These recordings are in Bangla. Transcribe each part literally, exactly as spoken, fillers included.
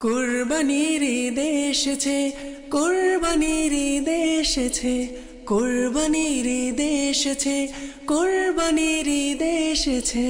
কুরবানির ঈদ এসেছে, কুরবানির ঈদ এসেছে, কুরবানির ঈদ এসেছে, কুরবানির ঈদ এসেছে।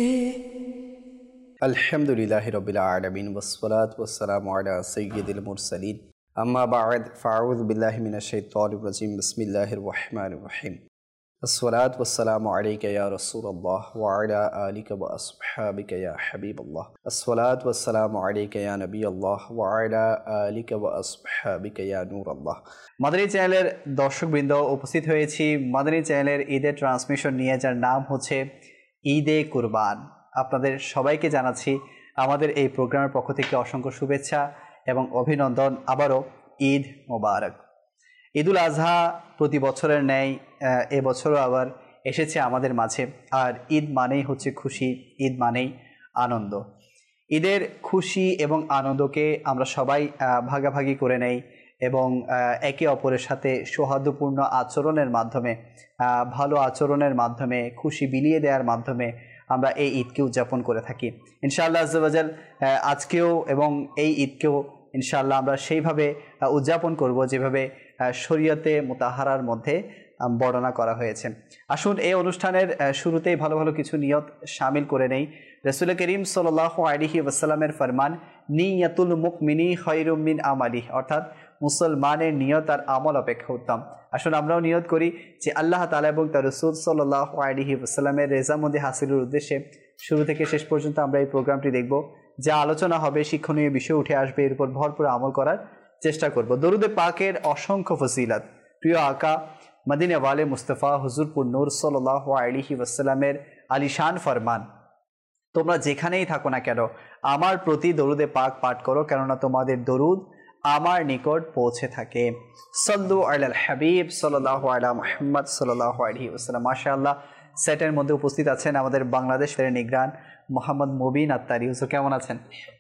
আলহামদুলিল্লাহি রাব্বিল আলামিন ওয়াসসালাতু ওয়াসসালামু আলা সাইয়্যিদিল মুরসালিন আম্মা বা'দ ফাআউযু বিল্লাহি মিনাশ শাইতানির রাজিম বিসমিল্লাহির রহমানির রহিম। আসসালাতু ওয়াসসালামু আলাইকা ইয়া রাসূলুল্লাহ ওয়া আলা আলিকা ওয়া আসহাবিকা ইয়া হাবিবাল্লাহ। আসসালাতু ওয়াসসালামু আলাইকা ইয়া নবিয়াল্লাহ ওয়া আলা আলিকা ওয়া আসহাবিকা ইয়া নূরাল্লাহ। মাদানী চ্যানেলের দর্শকবৃন্দ, উপস্থিত হয়েছি মাদানী চ্যানেলের ঈদের ট্রান্সমিশন নিয়ে, যার নাম হচ্ছে ঈদে কুরবান। আপনাদের সবাইকে জানাচ্ছি আমাদের এই প্রোগ্রামের পক্ষ থেকে অসংখ্য শুভেচ্ছা এবং অভিনন্দন। আবারও ঈদ মোবারক। ঈদুল আজহা প্রতি বছরের ন্যায় এবছরও আবার এসেছে আমাদের মাঝে। আর ঈদ মানেই হচ্ছে খুশি, ঈদ মানেই আনন্দ। ঈদের খুশি এবং আনন্দকে আমরা সবাই ভাগাভাগি করে নেই এবং একে অপরের সাথে সৌহার্দ্যপূর্ণ আচরণের মাধ্যমে, ভালো আচরণের মাধ্যমে, খুশি বিলিয়ে দেওয়ার মাধ্যমে আমরা এই ঈদকে উদযাপন করে থাকি। ইনশাআল্লাহ আজ্জা ওয়া জাল আজকেও এবং এই ঈদকেও ইনশাআল্লাহ আমরা সেইভাবে উদযাপন করব যেভাবে শরীয়তে মুতাহারার মধ্যে বর্ণনা করা হয়েছে। আসুন এই অনুষ্ঠানের শুরুতেই ভালো ভালো কিছু নিয়ত শামিল করে নেই। রাসূল করিম সাল্লাল্লাহু আলাইহি ওয়াসাল্লামের ফরমান, নিয়াতুল মুমিনি খায়রুম মিন আমালিহি, অর্থাৎ মুসলমানের নিয়ত আর আমল অপেক্ষা উত্তম। আসুন আমরাও নিয়ত করি যে আল্লাহ তাআলা এবং তার রাসূল সাল্লাল্লাহু আলাইহি ওয়াসাল্লামের রেজামন্দি হাসিলের উদ্দেশ্যে শুরু থেকে শেষ পর্যন্ত আমরা এই প্রোগ্রামটি দেখব। যা আলোচনা হবে শিক্ষণীয় বিষয় উঠে আসবে, এর উপর ভরপুর আমল করার চেষ্টা করব। দরুদে পাকের অসংখ্য ফজিলত, প্রিয় আকা মদিনা ওয়ালে মুস্তাফা হুজুর পুন্নুর সাল্লাল্লাহু আলাইহি ওয়াসাল্লামের আলিশান ফরমান, তোমরা যেখানেই থাকো না কেন আমার প্রতি দরুদে পাক পাঠ করো, কেননা তোমাদের দরুদ আমার নিকট পৌঁছে থাকে। সাল্লু আলাল হাবিব সাল্লাল্লাহু আলা মুহাম্মদ সাল্লাল্লাহু আলাইহি ওয়াসাল্লাম। মাশাআল্লাহ, সেটের মধ্যে উপস্থিত আছেন আমাদের বাংলাদেশের নিগরান মোহাম্মদ মুবিন আত্তারি। হুজুর কেমন আছেন?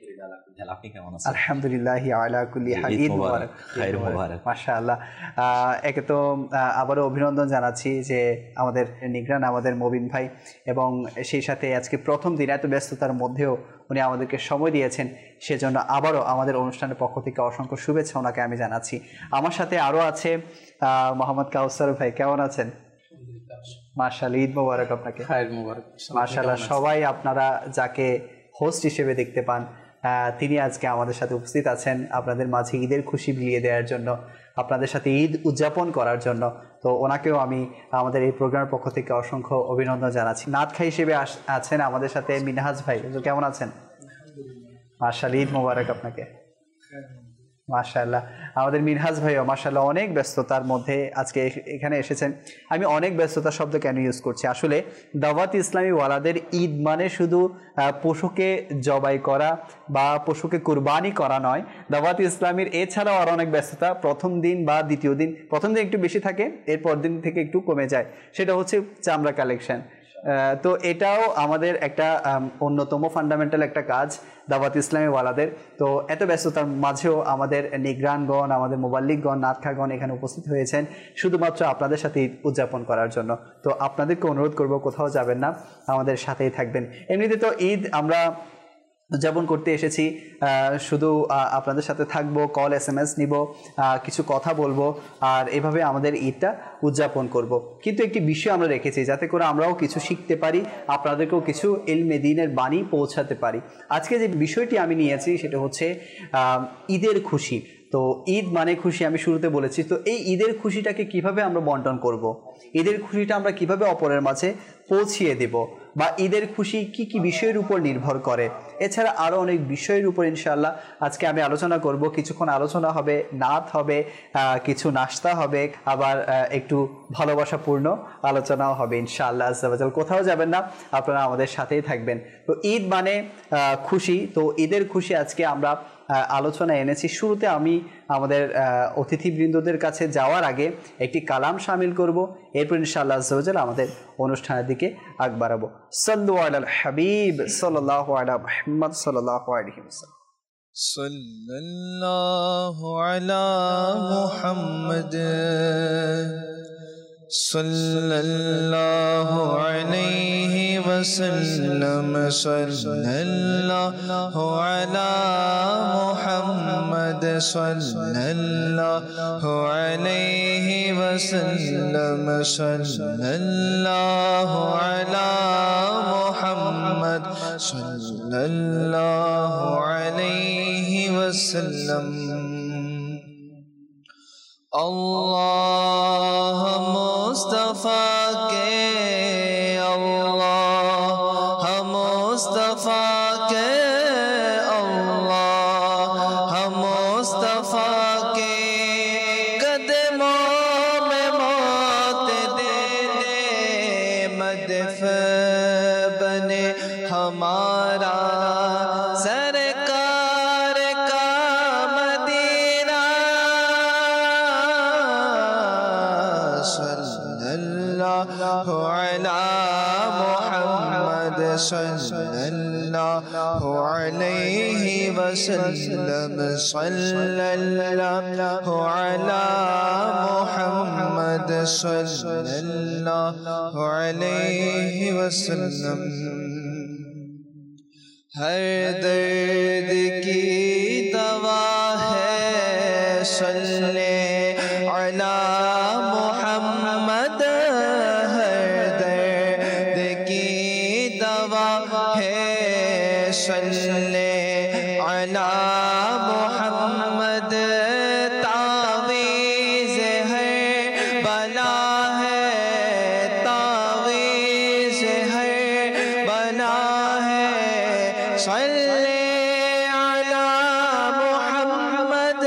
আপনি কেমন আছেন? আলহামদুলিল্লাহ আলা কুল্লি হাল। ঈদ মুবারক, খাইর মুবারক। মাশাআল্লাহ, একে তো আবারও অভিনন্দন জানাচ্ছি যে আমাদের নিগরান, আমাদের মুবিন ভাই, এবং সেই সাথে আজকে প্রথম দিন এত ব্যস্ততার মধ্যেও উনি আমাদেরকে সময় দিয়েছেন, সেজন্য আবারও আমাদের অনুষ্ঠানের পক্ষ থেকে অসংখ্য শুভেচ্ছা ওনাকে আমি জানাচ্ছি। আমার সাথে আরও আছে মোহাম্মদ কাউসার ভাই। কেমন আছেন? মাশাআল্লাহ, ঈদ মোবারক আপনাকে। খাইর মুবারক। মাশাআল্লাহ, সবাই আপনারা যাকে হোস্ট হিসেবে দেখতে পান তিনি আজকে আমাদের সাথে উপস্থিত আছেন আপনাদের মাঝে ঈদের খুশি বিলিয়ে দেওয়ার জন্য, আপনাদের সাথে ঈদ উদযাপন করার জন্য। তো ওনাকেও আমি আমাদের এই প্রোগ্রামের পক্ষ থেকে অসংখ্য অভিনন্দন জানাচ্ছি। নাত খাই হিসেবে আছেন আমাদের সাথে মিনহাজ ভাই। কেমন আছেন? মাশাআল্লাহ, ঈদ মোবারক আপনাকে। মাশাআল্লাহ, আমাদের মিনহাজ ভাইও মাশাআল্লাহ অনেক ব্যস্ততার মধ্যে আজকে এখানে এসেছেন। আমি অনেক ব্যস্ততা শব্দ কেন ইউজ করছি? আসলে দাওয়াত ইসলামী ওয়ালাদের ঈদ মানে শুধু পশুকে জবাই করা বা পশুকে কুরবানি করা নয়। দাওয়াত ইসলামীর এছাড়াও আরও অনেক ব্যস্ততা প্রথম দিন বা দ্বিতীয় দিন। প্রথম দিন একটু বেশি থাকে, এরপর দিন থেকে একটু কমে যায়, সেটা হচ্ছে চামড়া কালেকশন। তো এটাও আমাদের একটা অন্যতম ফান্ডামেন্টাল একটা কাজ দাওয়াত ইসলামী ওয়ালাদের। তো এত ব্যস্ততার মাঝেও আমাদের নিগরানগণ, আমাদের মুবাল্লিগগণ, নাতখাগণ এখানে উপস্থিত হয়েছেন শুধুমাত্র আপনাদের সাথে ঈদ উদযাপন করার জন্য। তো আপনাদেরকে অনুরোধ করব, কোথাও যাবেন না, আমাদের সাথেই থাকবেন। এমনিতে তো ঈদ আমরা উদযাপন করতে এসেছি, শুধু আপনাদের সাথে থাকবো, কল এস এম এস নিব, কিছু কথা বলবো, আর এভাবে আমাদের ঈদটা উদযাপন করব। কিন্তু একটি বিষয় আমরা রেখেছি যাতে করে আমরাও কিছু শিখতে পারি, আপনাদেরকেও কিছু ইলমে দ্বীনের বাণী পৌঁছাতে পারি। আজকে যে বিষয়টি আমি নিয়েছি সেটা হচ্ছে ঈদের খুশি। তো ঈদ মানে খুশি, আমি শুরুতে বলেছি। তো এই ঈদের খুশিটাকে কিভাবে আমরা বন্টন করব, ঈদের খুশিটা আমরা কিভাবে অপরের মাঝে পৌঁছিয়ে দেব, বা ঈদের খুশি কি কি বিষয়ের উপর নির্ভর করে, এছাড়া আরও অনেক বিষয়ের উপর ইনশাআল্লাহ আজকে আমি আলোচনা করব। কিছুক্ষণ আলোচনা হবে, নাত হবে, কিছু নাস্তা হবে, আবার একটু ভালোবাসাপূর্ণ আলোচনাও হবে ইনশাআল্লাহ আজ্জা ওয়া জাল। কোথাও যাবেন না, আপনারা আমাদের সাথেই থাকবেন। তো ঈদ মানে খুশি, তো ঈদের খুশি আজকে আমরা আলোচনা এনেছি। শুরুতে আমি আমাদের অতিথিবৃন্দদের কাছে যাওয়ার আগে একটি কালাম শামিল করব, এরপর ইনশাআল্লাহ আজ্জা ওয়া জাল আমাদের অনুষ্ঠানের দিকে আগ বাড়াবো। সাল্লু আলাল হাবিব সাল্লাল্লাহু আলা মুহাম্মদ সাল্লাল্লাহু আলাইহি ওয়াসাল্লাম। সাল্লাল্লাহু আলা মুহাম্মদ সাল্লাল্লাহু আলাইহি ওয়াসাল্লাম। वसल्लम सल्लल्लाहु अला मुहम्मद सल्लल्लाहु अलैहि वसल्लम सल्लल्लाहु अला मुहम्मद सल्लल्लाहु अलैहि वसल्लम। अल्लाह मुस्तफ़ा के अल्लाह मुस्तफ़ा के अल्लाह मुस्तफ़ा के कदमों में मौत दे दे मदफ़ बने हमारा सरकार का मदीना सल्लल्लाहु अला मुहम्मद सल्लल्लाहु अलैहि वसल्लम सल्लल्लाहु अला मुहम्मद सल्लल्लाहु अलैहि वसल्लम। हर दर्द की दवा है सल्ले अला मुहम्मद, हर दर्द की दवा है सल्ले अला मुहम्मद। तावीज़ है बला है, तावीज़ है बला है सल्ले अला मुहम्मद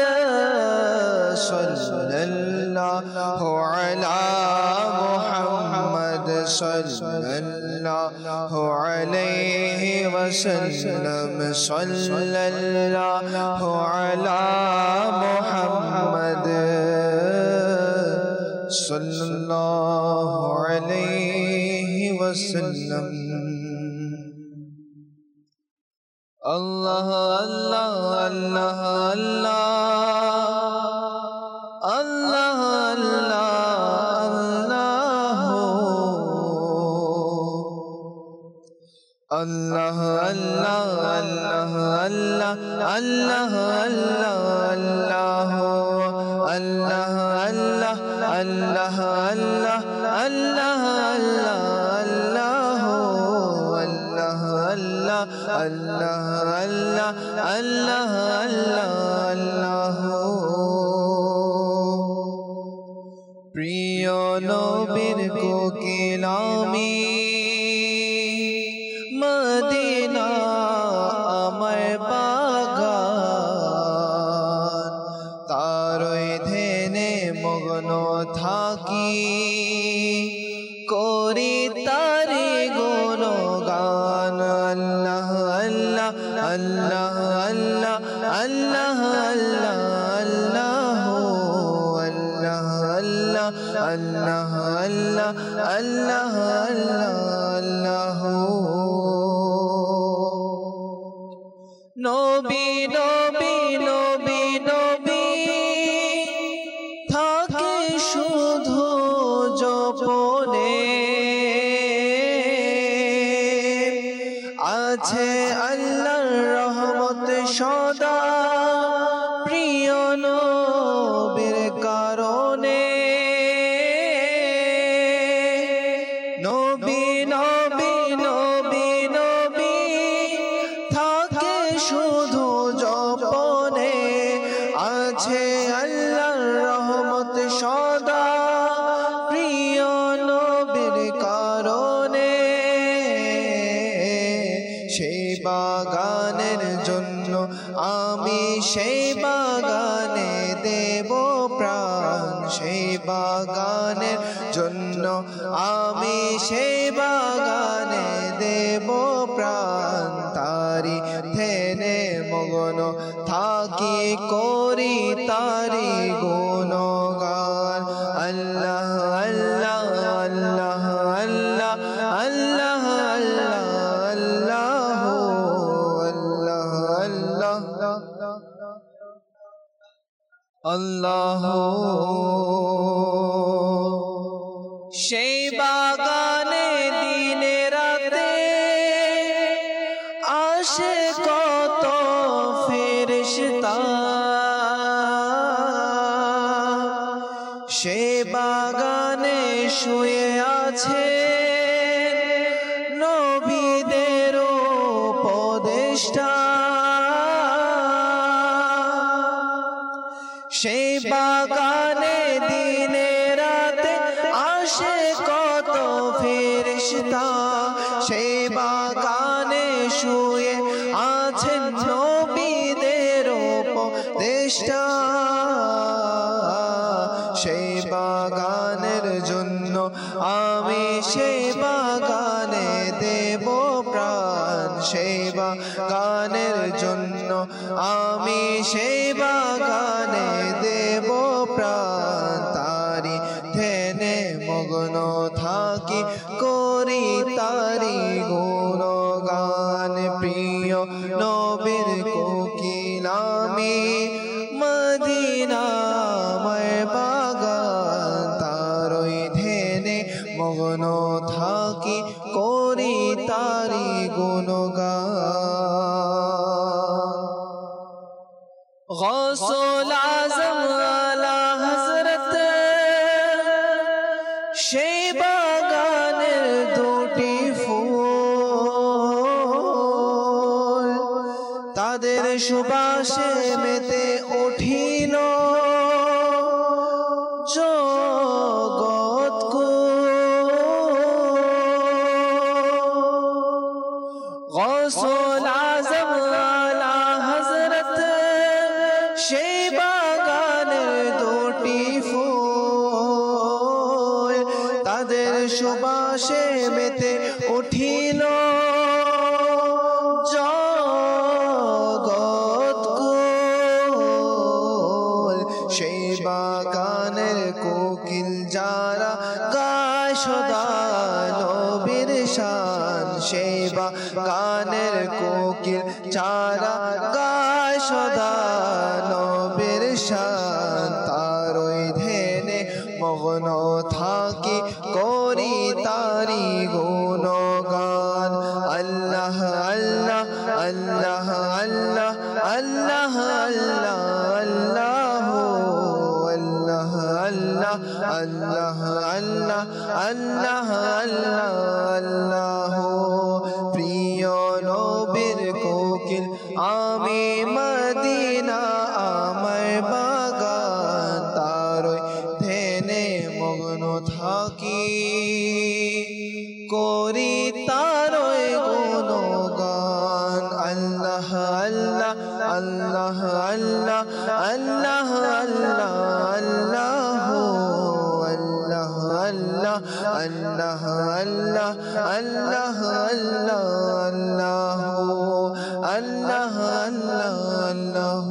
सल्लल्लाहु अला मुहम्मद सल्लल्लाहु अलैहि वसल्लम सल्लल्लाहु अला मुहम्मद सल्लल्लाहु अलैहि वसल्लम। अल्लाह अल्लाह अल्लाह अल्लाह अल्लाह अल्लाह अल्लाह अल्लाह अल्लाह अल्लाह अल्लाह अल्लाह अल्लाह अल्लाह अल्लाह अल्लाह अल्लाह। प्रिय नबीर कोकिलामी मदीना আমার বাগান, তারই ধ্যানে মগ্ন থাকি করি তারি গুণগান। আল্লাহ আল্লাহ আল্লাহ আল্লাহ আল্লাহ আল্লাহ আল্লাহ আল্লাহ আল্লাহ আল্লাহ আল্লাহ। নবী নবী নবী নবী থাকে শুধু জপনে, আছে আল্লাহর রহমত সদা প্রিয় নবীর কারণে। নবী নবী নবী নবী থাকে শুধু জপনে, আছে আল্লাহর রহমত সদা প্রিয় নবীর কারণে। সেই বাগানের জন্য আমি সেই বাগানে দেব প্রাণ, সেই বাগানের জন্য আমি সেই বাগানে দেব প্রাণ। তারি ধ্যানে মগ্ন থাকি করি তারি গুণগান। আল্লাহ আল্লাহ আল্লাহ আল্লাহ আল্লাহ আল্লাহ আল্লাহ আল্লাহ। সেই বাগানে দিনে রাতে সে বাগানে শুয়ে আছে নবীদের উপদেষ্টা সেই বাগানে দিনে রাতে আসে কত ফেরেশতা সেই বাগানে শুয়ে আছেন নবীদের উপদেষ্টা সেই বাগানের জন্য আমি সেই বাগানে দেব প্রাণ সেই বাগানের জন্য আমি সেই বাগানে দেব প্রাণ তারি ধ্যানে মগ্ন থাকি করি তারি গুণগান প্রিয় নবীর কোকিল আমি মদিনাময় বাগান তারই ধ্যানে মগ্ন থাকি করি তারি গুণগান গৌসুল আজম আলা হযরত সেই বাগানের দুটি ফুল তাদের সুবাসে মেতে উঠিল জগৎ গৌসুল আজম আলা হযরত সেই বাগানের দুটি ফুল তাদের সুবাসে মেতে উঠিল জগৎকুল সেই বাগানের কোকিল যারা গায় সদা নবীর শান সেই বাগানের কোকিল যারা গায় সদা নবীর শান তারই ধ্যানে মগ্ন থাকি করি তারি গুণগান আল্লাহ আল্লাহ আল্লাহ আল্লাহ আল্লাহ আল্লাহ আল্লাহ আল্লাহ আল্লাহ আল্লাহ আল্লাহ আল্লাহ আল্লাহ প্রিয় নবীর কোকিল আমি মদিনা আমার বাগান তারই ধ্যানে মগ্ন থাকি করি তারই গুণগান আল্লাহ আল্লাহ আল্লাহ আল্লাহ আল্লাহ আল্লাহ আল্লাহ আল্লাহ আল্লাহ আল্লাহ আল্লাহ আল্লাহ আল্লাহ আল্লাহ আল্লাহ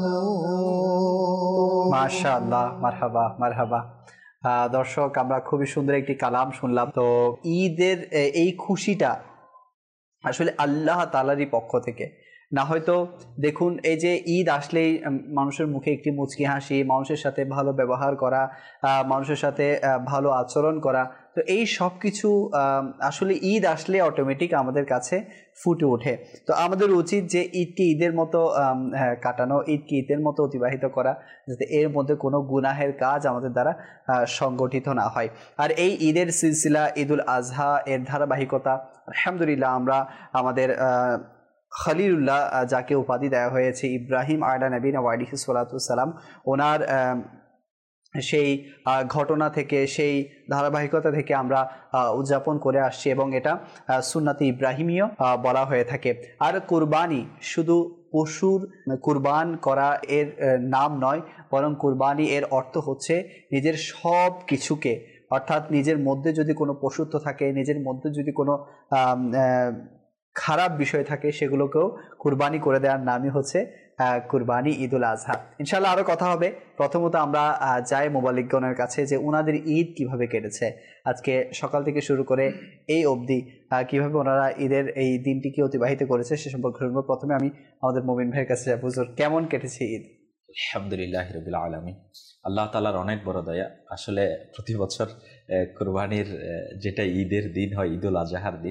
মাশাআল্লাহ মারহাবা মারহাবা। আহ, দর্শক আমরা খুবই সুন্দর একটি কালাম শুনলাম। তো ঈদের এ, এই খুশিটা আসলে আল্লাহ তাআলারই পক্ষ থেকে, না হয়তো দেখুন এই যে ঈদ আসলেই মানুষের মুখে একটি মুচকি হাসি, মানুষের সাথে ভালো ব্যবহার করা, মানুষের সাথে ভালো আচরণ করা, তো এই সব কিছু আসলে ঈদ আসলে অটোমেটিক আমাদের কাছে ফুটে ওঠে। তো আমাদের উচিত যে ঈদকে ঈদের মতো কাটানো, ঈদকে ঈদের মতো অতিবাহিত করা, যাতে এর মধ্যে কোনো গুনাহের কাজ আমাদের দ্বারা সংগঠিত না হয়। আর এই ঈদের সিলসিলা ঈদুল আজহা এর ধারাবাহিকতা আলহামদুলিল্লাহ আমরা আমাদের খলিলুল্লাহ যাকে উপাধি দেওয়া হয়েছে ইব্রাহিম আলা নবীনা ওয়ালিহি সালাতুসালাম, ওনার সেই ঘটনা থেকে সেই ধারাবাহিকতা থেকে আমরা উদযাপন করে আসছি এবং এটা সুন্নাতে ইব্রাহিমীয় বলা হয়ে থাকে। আর কুরবানি শুধু পশুর কুরবান করা এর নাম নয়, বরং কুরবানি এর অর্থ হচ্ছে নিজের সব কিছুকে, অর্থাৎ নিজের মধ্যে যদি কোনো পশুত্ব থাকে, নিজের মধ্যে যদি কোনো খারাপ বিষয় থাকে, সেগুলোকেও কুরবানি করে দেওয়ার নামই হচ্ছে কুরবানি ঈদুল আজহা। ইনশাআল্লাহ আরও কথা হবে। প্রথমত আমরা যাই মোবাল্লিকগণের কাছে যে ওনাদের ঈদ কিভাবে কেটেছে, আজকে সকাল থেকে শুরু করে এই অবধি কিভাবে ওনারা ঈদের এই দিনটিকে অতিবাহিত করেছে সে সম্পর্কে শুনবো। প্রথমে আমি আমাদের মুমিন ভাইয়ের কাছে যাব। হুজুর, কেমন কেটেছে ঈদ? আলহামদুলিল্লাহ রাব্বিল আলামিন, আল্লাহ তাআলার অনেক বড় দয়া। আসলে প্রতি বছর কুরবানির যেটা ঈদের দিন হয়, ঈদুল আজহার দিন,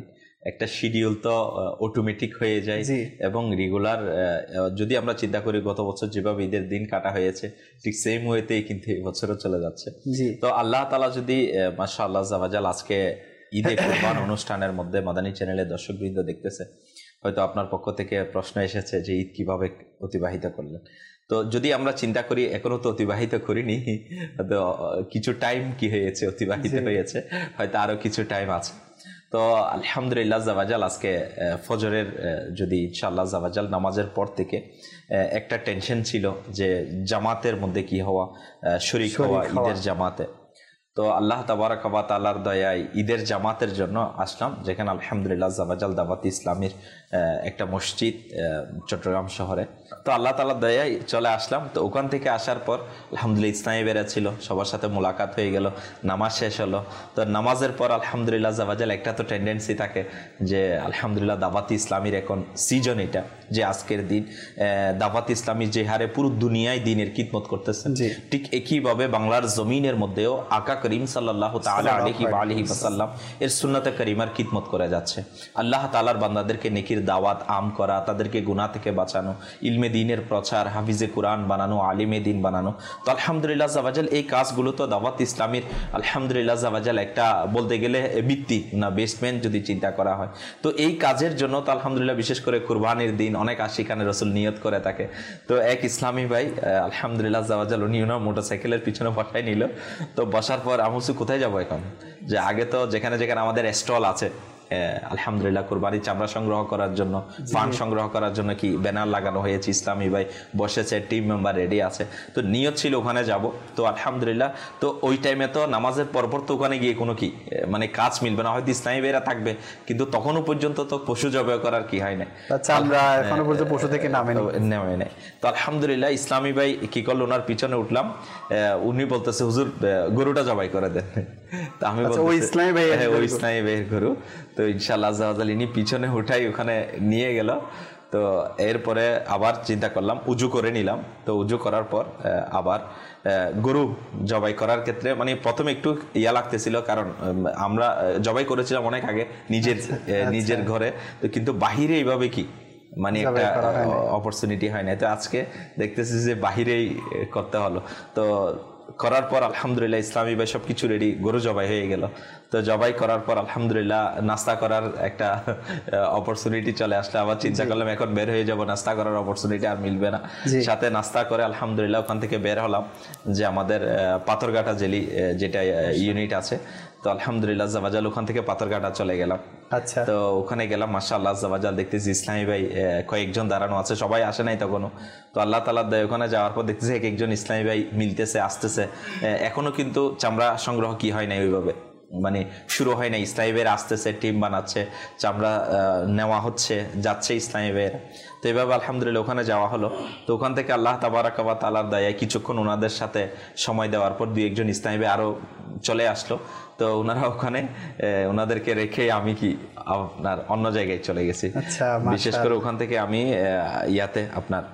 একটা শিডিউল তো অটোমেটিক হয়ে যায় এবং রেগুলার। যদি আমরা চিন্তা করি গত বছর যেভাবে ঈদের দিন কাটা হয়েছে ঠিক সেম ওয়েতেই কিন্তু এই বছরও চলে যাচ্ছে। তো আল্লাহ তাআলা যদি মাশাআল্লাহ জাওয়াজাল আজকে ঈদে কুরবান অনুষ্ঠানের মধ্যে মাদানী চ্যানেলের দর্শকবৃন্দ দেখতেছে, হয়তো আপনার পক্ষ থেকে প্রশ্ন এসেছে যে ঈদ কিভাবে অতিবাহিত করলেন। তো যদি আমরা চিন্তা করি এখনো তো অতিবাহিত করিনি, তো কিছু টাইম কি হয়েছে অতিবাহিত হয়েছে, হয়তো আরো কিছু টাইম আছে। তো আলহামদুলিল্লাহ জাওয়াজাল আজকে ফজরের যদি ইনশাআল্লাহ জাওয়াজাল নামাজের পর থেকে একটা টেনশন ছিল যে জামাতের মধ্যে কি হওয়া, শরীক হওয়া ঈদের জামাতে। তো আল্লাহ তাবারাক ওয়া তাআলার দয়ায় ঈদের জামাতের জন্য আসলাম, যেখানে আলহামদুলিল্লাহ জাওয়াজাল দাওয়াত ইসলামীর একটা মসজিদ চট্টগ্রাম শহরে। তো আল্লাহ তাআলার দয়ায় চলে আসলাম। তো ওখান থেকে আসার পর আলহামদুলিল্লাহ ইসলামী বেরা ছিল, সবার সাথে মোলাকাত হয়ে গেল, নামাজ শেষ হলো। তো নামাজের পর আলহামদুলিল্লাহ জাওয়াজাল একটা তো টেন্ডেন্সি থাকে যে আলহামদুলিল্লাহ দাওয়াত ইসলামীর এখন সিজন, এটা যে আজকের দিন দাওয়াত ইসলামী যে হারে পুরো দুনিয়ায় দিনের খিদমত করতেছেন, ঠিক একইভাবে বাংলার জমিনের মধ্যেও আকা করিম সাল্লাল্লাহু তাআলা আলাইহি ওয়া আলিহি ওয়াসাল্লাম এর সুন্নাতে কারিমার খিদমত করে যাচ্ছে। আল্লাহ তাআলার বান্দাদেরকে নেকির দাওয়াত আম করা, তাদেরকে গুনাহ থেকে বাঁচানো, ইলমে দ্বীনের প্রচার, হাফিজে কুরআন বানানো, আলিমে দ্বীন বানানো। তো আলহামদুলিল্লাহ জাওয়াজাল এই কাজগুলো তো দাওয়াত ইসলামীর আলহামদুলিল্লাহ জাওয়াজাল একটা বলতে গেলে ভিত্তি না বেসমেন্ট যদি চিন্তা করা হয়। তো এই কাজের জন্য তো আলহামদুলিল্লাহ বিশেষ করে কুরবানির দিন অনেক আশিকানে রাসূল নিয়ত করে থাকে। তো এক ইসলামী ভাই আলহামদুলিল্লাহ জাওয়াজাল উনি ওনার মোটরসাইকেলের পিছনে বসাই নিল। তো বসার পর আমি বলছি কোথায় যাবো এখন, যে আগে তো যেখানে যেখানে আমাদের স্টল আছে আলহামদুলিল্লাহ কুরবানির চামড়া সংগ্রহ করার জন্য, পান সংগ্রহ করার জন্য কি ব্যানার লাগানো হয়েছে, ইসলামী ভাই বসেছে, টিম মেম্বার রেডি আছে। তো নিয়ত ছিল ওখানে যাব। তো আলহামদুলিল্লাহ তো ওই টাইমে তো নামাজের পরপর তো ওখানে গিয়ে কোনো কি মানে কাজ মিলবে না, হয়তো ইসলামী ভাইরা থাকবে, কিন্তু তখনও পর্যন্ত তো পশু জবাই করার কি হয় না, চামড়া এখনো পর্যন্ত পশু থেকে নামে নেমে নেয়। তো আলহামদুলিল্লাহ ইসলামী ভাই কি করলো, ওনার পিছনে উঠলাম, উনি বলতেছে হুজুর গরুটা জবাই করে দেন। তো আমি বলছি ওই ইসলামী ভাই, হ্যাঁ ওই ইসলামী ভাইয়ের গরু। তো ইনশাআল্লাহ জাওয়াজাল ইনি পিছনে উঠাই ওখানে নিয়ে গেল। তো এরপরে আবার চিন্তা করলাম, উজু করে নিলাম। তো উজু করার পর আবার গরু জবাই করার ক্ষেত্রে মানে প্রথমে একটু ইয়া লাগতেছিল, কারণ আমরা জবাই করেছিলাম অনেক আগে নিজের নিজের ঘরে, তো কিন্তু বাহিরে এইভাবে কি মানে একটা অপরচুনিটি হয় না। তো আজকে দেখতেছি যে বাহিরেই করতে হলো। তো করার পর আলহামদুলিল্লাহ ইসলামী ভাই সব কিছু রেডি, গরু জবাই হয়ে গেল। তো জবাই করার পর আলহামদুলিল্লাহ নাস্তা করার একটা অপরচুনিটি চলে আসলে আবার চিন্তা করলাম এখন বের হয়ে যাব, নাস্তা করার অপরচুনিটি আর মিলবে না। সাথে নাস্তা করে আলহামদুলিল্লাহ ওখান থেকে বের হলাম যে আমাদের পাথরঘাটা জেলি যেটা ইউনিট আছে, তো আলহামদুলিল্লাহ জাওয়াজাল ওখান থেকে পাথরঘাটা চলে গেলাম। আচ্ছা, তো ওখানে গেলাম, মাশাআল্লাহ জাওয়াজাল দেখতেছি ইসলামী ভাই কয়েকজন দাঁড়ানো আছে, সবাই আসে নাই তখনও। তো আল্লাহ তাআলার দয়ায় ওখানে যাওয়ার পর দেখতেছি এক একজন ইসলামী ভাই মিলতেছে, আসতেছে। এখনো কিন্তু চামড়া সংগ্রহ কি হয় নাই ওইভাবে, মানে শুরু হয় না। ইসলামী ভাইয়ের আসতেছে, টিম বানাচ্ছে, চামড়া নেওয়া হচ্ছে, যাচ্ছে ইসলামী ভাইয়ের। তো এইভাবে আলহামদুলিল্লাহ ওখানে যাওয়া হলো। তো ওখান থেকে আল্লাহ তাবারাক ওয়া তাআলার দয়ায় কিছুক্ষণ ওনাদের সাথে সময় দেওয়ার পর দুই একজন ইসলামী ভাই আরো চলে আসলো। তো ওনারা ওখানে ওনাদেরকে রেখে আমি কি আপনার অন্য জায়গায় চলে গেছি। বিশেষ করে ওখান থেকে আমি ইয়াতে আপনার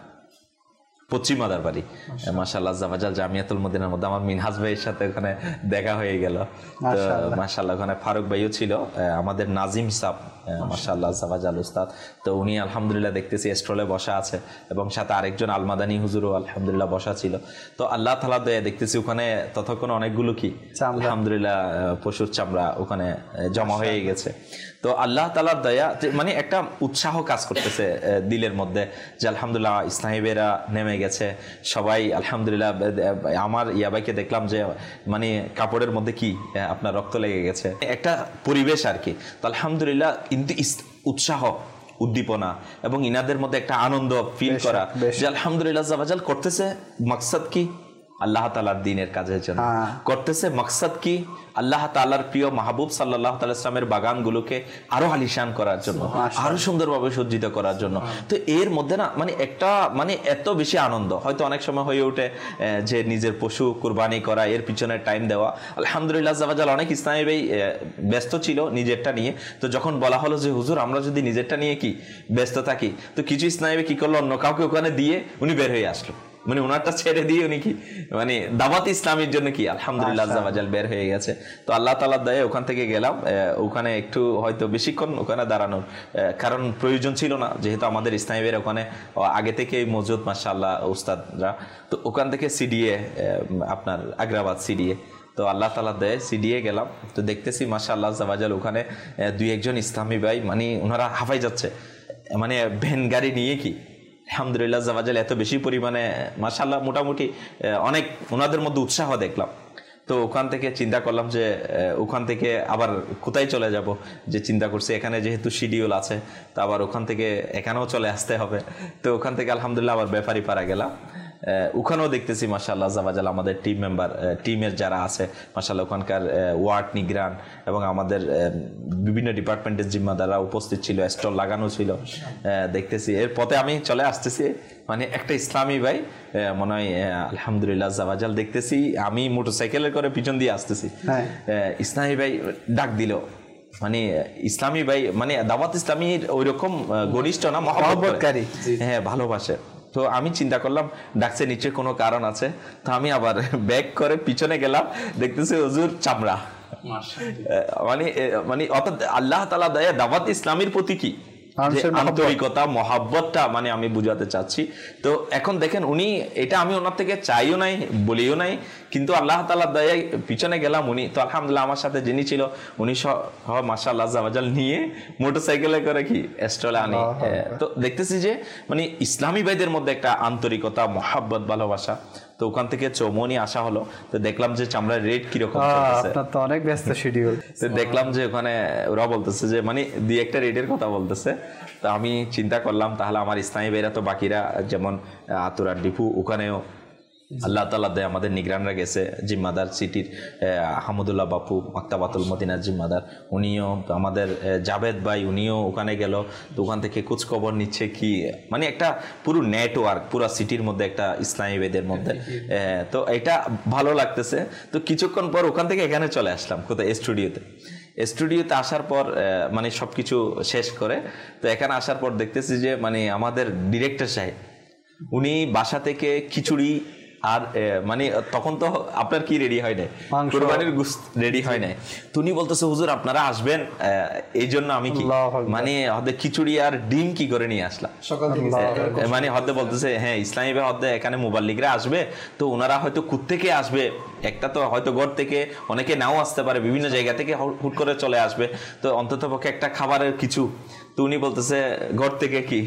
পশ্চিম মাদারবাড়ি মাশাআল্লাহ জাওয়াজাল জামিয়াতুল মদিনার মধ্যে আমার মিনহাজ ভাইয়ের সাথে ওখানে দেখা হয়ে গেল। তো মাশাআল্লাহ ওখানে ফারুক ভাইও ছিল, আমাদের নাজিম সাহেব মাশাআল্লাহ জাওয়াজাল উস্তাদ। তো উনি আলহামদুলিল্লাহ দেখতেছি স্টলে বসা আছে এবং সাথে আরেকজন আলমাদানি হুজুরও আলহামদুলিল্লাহ বসা ছিল। তো আল্লাহ তাআলা দয়া দেখতেছি ওখানে ততক্ষণ অনেকগুলো কি আলহামদুলিল্লাহ পশুর চামড়া ওখানে জমা হয়ে গেছে। তো আল্লাহ তাআলার দয়া মানে একটা উৎসাহ কাজ করতেছে দিলের মধ্যে যে আলহামদুলিল্লাহ ইসলামী ভাইরা নেমে গেছে সবাই আলহামদুলিল্লাহ। আমার ইয়াবাইকে দেখলাম যে মানে কাপড়ের মধ্যে কি আপনার রক্ত লেগে গেছে, একটা পরিবেশ আর কি। তো আলহামদুলিল্লাহ কিন্তু উৎসাহ উদ্দীপনা এবং ইনাদের মধ্যে একটা আনন্দ ফিল করা যে আলহামদুলিল্লাহ জাওয়াজাল করতেছে মাকসাদ কি আল্লাহ তাআলার দ্বীনের কাজের জন্য করতেছে, মাকসাদ কি আল্লাহ তাআলার প্রিয় মাহবুব সাল্লাল্লাহু আলাইহি ওয়াসাল্লামের বাগানগুলোকে আরো আলিশান করার জন্য, আরো সুন্দরভাবে সজ্জিত করার জন্য। তো এর মধ্যে না মানে একটা মানে এত বেশি আনন্দ হয়তো অনেক সময় হয়ে ওঠে যে নিজের পশু কুরবানি করা, এর পিছনে টাইম দেওয়া। আলহামদুলিল্লাহ জাওয়াজাল অনেক ইসলামী ভাই ব্যস্ত ছিল নিজেরটা নিয়ে। তো যখন বলা হলো যে হুজুর আমরা যদি নিজেরটা নিয়ে কি ব্যস্ত থাকি, তো কিছু ইসলামী ভাই কি করলো অন্য কাউকে ওখানে দিয়ে উনি বের হয়ে আসলো মানে ওনারটা ছেড়ে দিয়ে উনি কি মানে দাওয়াত ইসলামের জন্য কি আলহামদুলিল্লাহ আজ্জা ওয়া জাল বের হয়ে গেছে। তো আল্লাহ তাআলার দয়ায় ওখান থেকে গেলাম। ওখানে একটু হয়তো বেশিক্ষণ ওখানে দাঁড়ানোর কারণ প্রয়োজন ছিল না, যেহেতু আমাদের ইসলামী ভাইয়ের ওখানে আগে থেকেই মজুদ মাশাআল্লাহ উস্তাদরা। তো ওখান থেকে সিডিএ আপনার আগ্রাবাদ সিডিএ, তো আল্লাহ তাআলা দেয় সিডিএ গেলাম। তো দেখতেছি মাশাআল্লাহ আজ্জা ওয়া জাল ওখানে দুই একজন ইসলামী ভাই মানে ওনারা হাফাই যাচ্ছে, মানে ভ্যান গাড়ি নিয়ে কি আলহামদুলিল্লাহ আজ্জা ওয়া জাল এত বেশি পরিমাণে মাশাআল্লাহ মোটামুটি অনেক ওনাদের মধ্যে উৎসাহ দেখলাম। তো ওখান থেকে চিন্তা করলাম যে ওখান থেকে আবার কোথায় চলে যাব, যে চিন্তা করছি এখানে যেহেতু শিডিউল আছে তো আবার ওখান থেকে এখানেও চলে আসতে হবে। তো ওখান থেকে আলহামদুলিল্লাহ আবার ব্যাপারী পাড়া গেলাম। ওখানেও দেখতেছি মাশাআল্লাহ আজ্জা ওয়া জাল আমাদের টিম মেম্বার টিমের যারা আছে মাশাআল্লাহ ওখানকার ওয়ার্ড নিগরান এবং আমাদের বিভিন্ন ডিপার্টমেন্টের জিম্মাদাররা উপস্থিত ছিল, স্টল লাগানো ছিল। দেখতেছি এর পথে আমি চলে আসতেছি, মানে একটা ইসলামী ভাই মনে হয় আলহামদুলিল্লাহ আজ্জা ওয়া জাল দেখতেছি আমি মোটরসাইকেলের করে পিছন দিয়ে আসতেছি, ইসলামী ভাই ডাক দিল, মানে ইসলামী ভাই মানে দাওয়াত ইসলামীর ওই রকম ঘনিষ্ঠ না, মহব্বতকারী, হ্যাঁ ভালোবাসে। তো আমি চিন্তা করলাম ডাকছে নিচে কোনো কারণ আছে। তো আমি আবার ব্যাক করে পিছনে গেলাম, দেখতেছি হুজুর চামড়া, মানে মানে অর্থাৎ আল্লাহ তাআলা দয়া দাওয়াত ইসলামের প্রতি কি আন্তরিকতা মহাব্বতটা মানে আমি বুঝাতে চাচ্ছি। তো এখন দেখেন উনি এটা আমি ওনার থেকে চাইও নাই বলিও নাই, কিন্তু আল্লাহ তাআলার দয়ায় পিছনে গেলাম উনি তো আলহামদুলিল্লাহ আমার সাথে যিনি ছিল উনি মাশাআল্লাহ আজ্জা ওয়া জাল নিয়ে মোটরসাইকেলে করে কি স্টলে আনি। তো দেখতেছি যে মানে ইসলামী ভাইদের মধ্যে একটা আন্তরিকতা মহাব্বত ভালোবাসা। তো ওখান থেকে চৌমনি আসা হলো, তো দেখলাম যে চামড়ার রেট কিরকম চলতেছে, আপনার তো অনেক ব্যস্ত শিডিউল। তো দেখলাম যে ওখানে ওরা বলতেছে যে মানে দুই একটা রেটের কথা বলতেছে। তো আমি চিন্তা করলাম তাহলে আমার ইসলামী ভাইরা তো বাকিরা যেমন আতুরার ডিপু ওখানেও আল্লাহ তাআলা দেয় আমাদের নিগরানরা গেছে, জিম্মাদার সিটির হামুদুল্লাহ বাপু মাক্তাবাতুল মদিনার জিম্মাদার উনিও, আমাদের জাভেদ ভাই উনিও ওখানে গেল। তো ওখান থেকে খোঁজ খবর নিচ্ছে কি মানে একটা পুরো নেটওয়ার্ক পুরো সিটির মধ্যে একটা ইসলামী ভাইদের মধ্যে। তো এটা ভালো লাগতেছে। তো কিছুক্ষণ পর ওখান থেকে এখানে চলে আসলাম কোথায় স্টুডিওতে। স্টুডিওতে আসার পর মানে সবকিছু শেষ করে তো এখানে আসার পর দেখতেছি যে মানে আমাদের ডিরেক্টর সাহেব উনি বাসা থেকে খিচুড়ি আর মানে তখন তো আপনার কি রেডি হয় নাই, কুরবানির গোশত রেডি হয় নাই। তুমি বলতেছো হুজুর আপনারা আসবেন এই জন্য আমি কি মানে হদে খিচুড়ি আর ডিম কি করে নিয়ে আসলাম মানে হদে বলতেছে হ্যাঁ ইসলামী ভাই হদে এখানে মুবাল্লিগরা আসবে, তো ওনারা হয়তো কোত্থেকে আসবে, একটা তো হয়তো ঘর থেকে অনেকে নাও আসতে পারে, বিভিন্ন জায়গা থেকে হুট করে চলে আসবে, তো অন্তত পক্ষে একটা খাবারের কিছু। তো উনি বলতেছে ঘর থেকে কি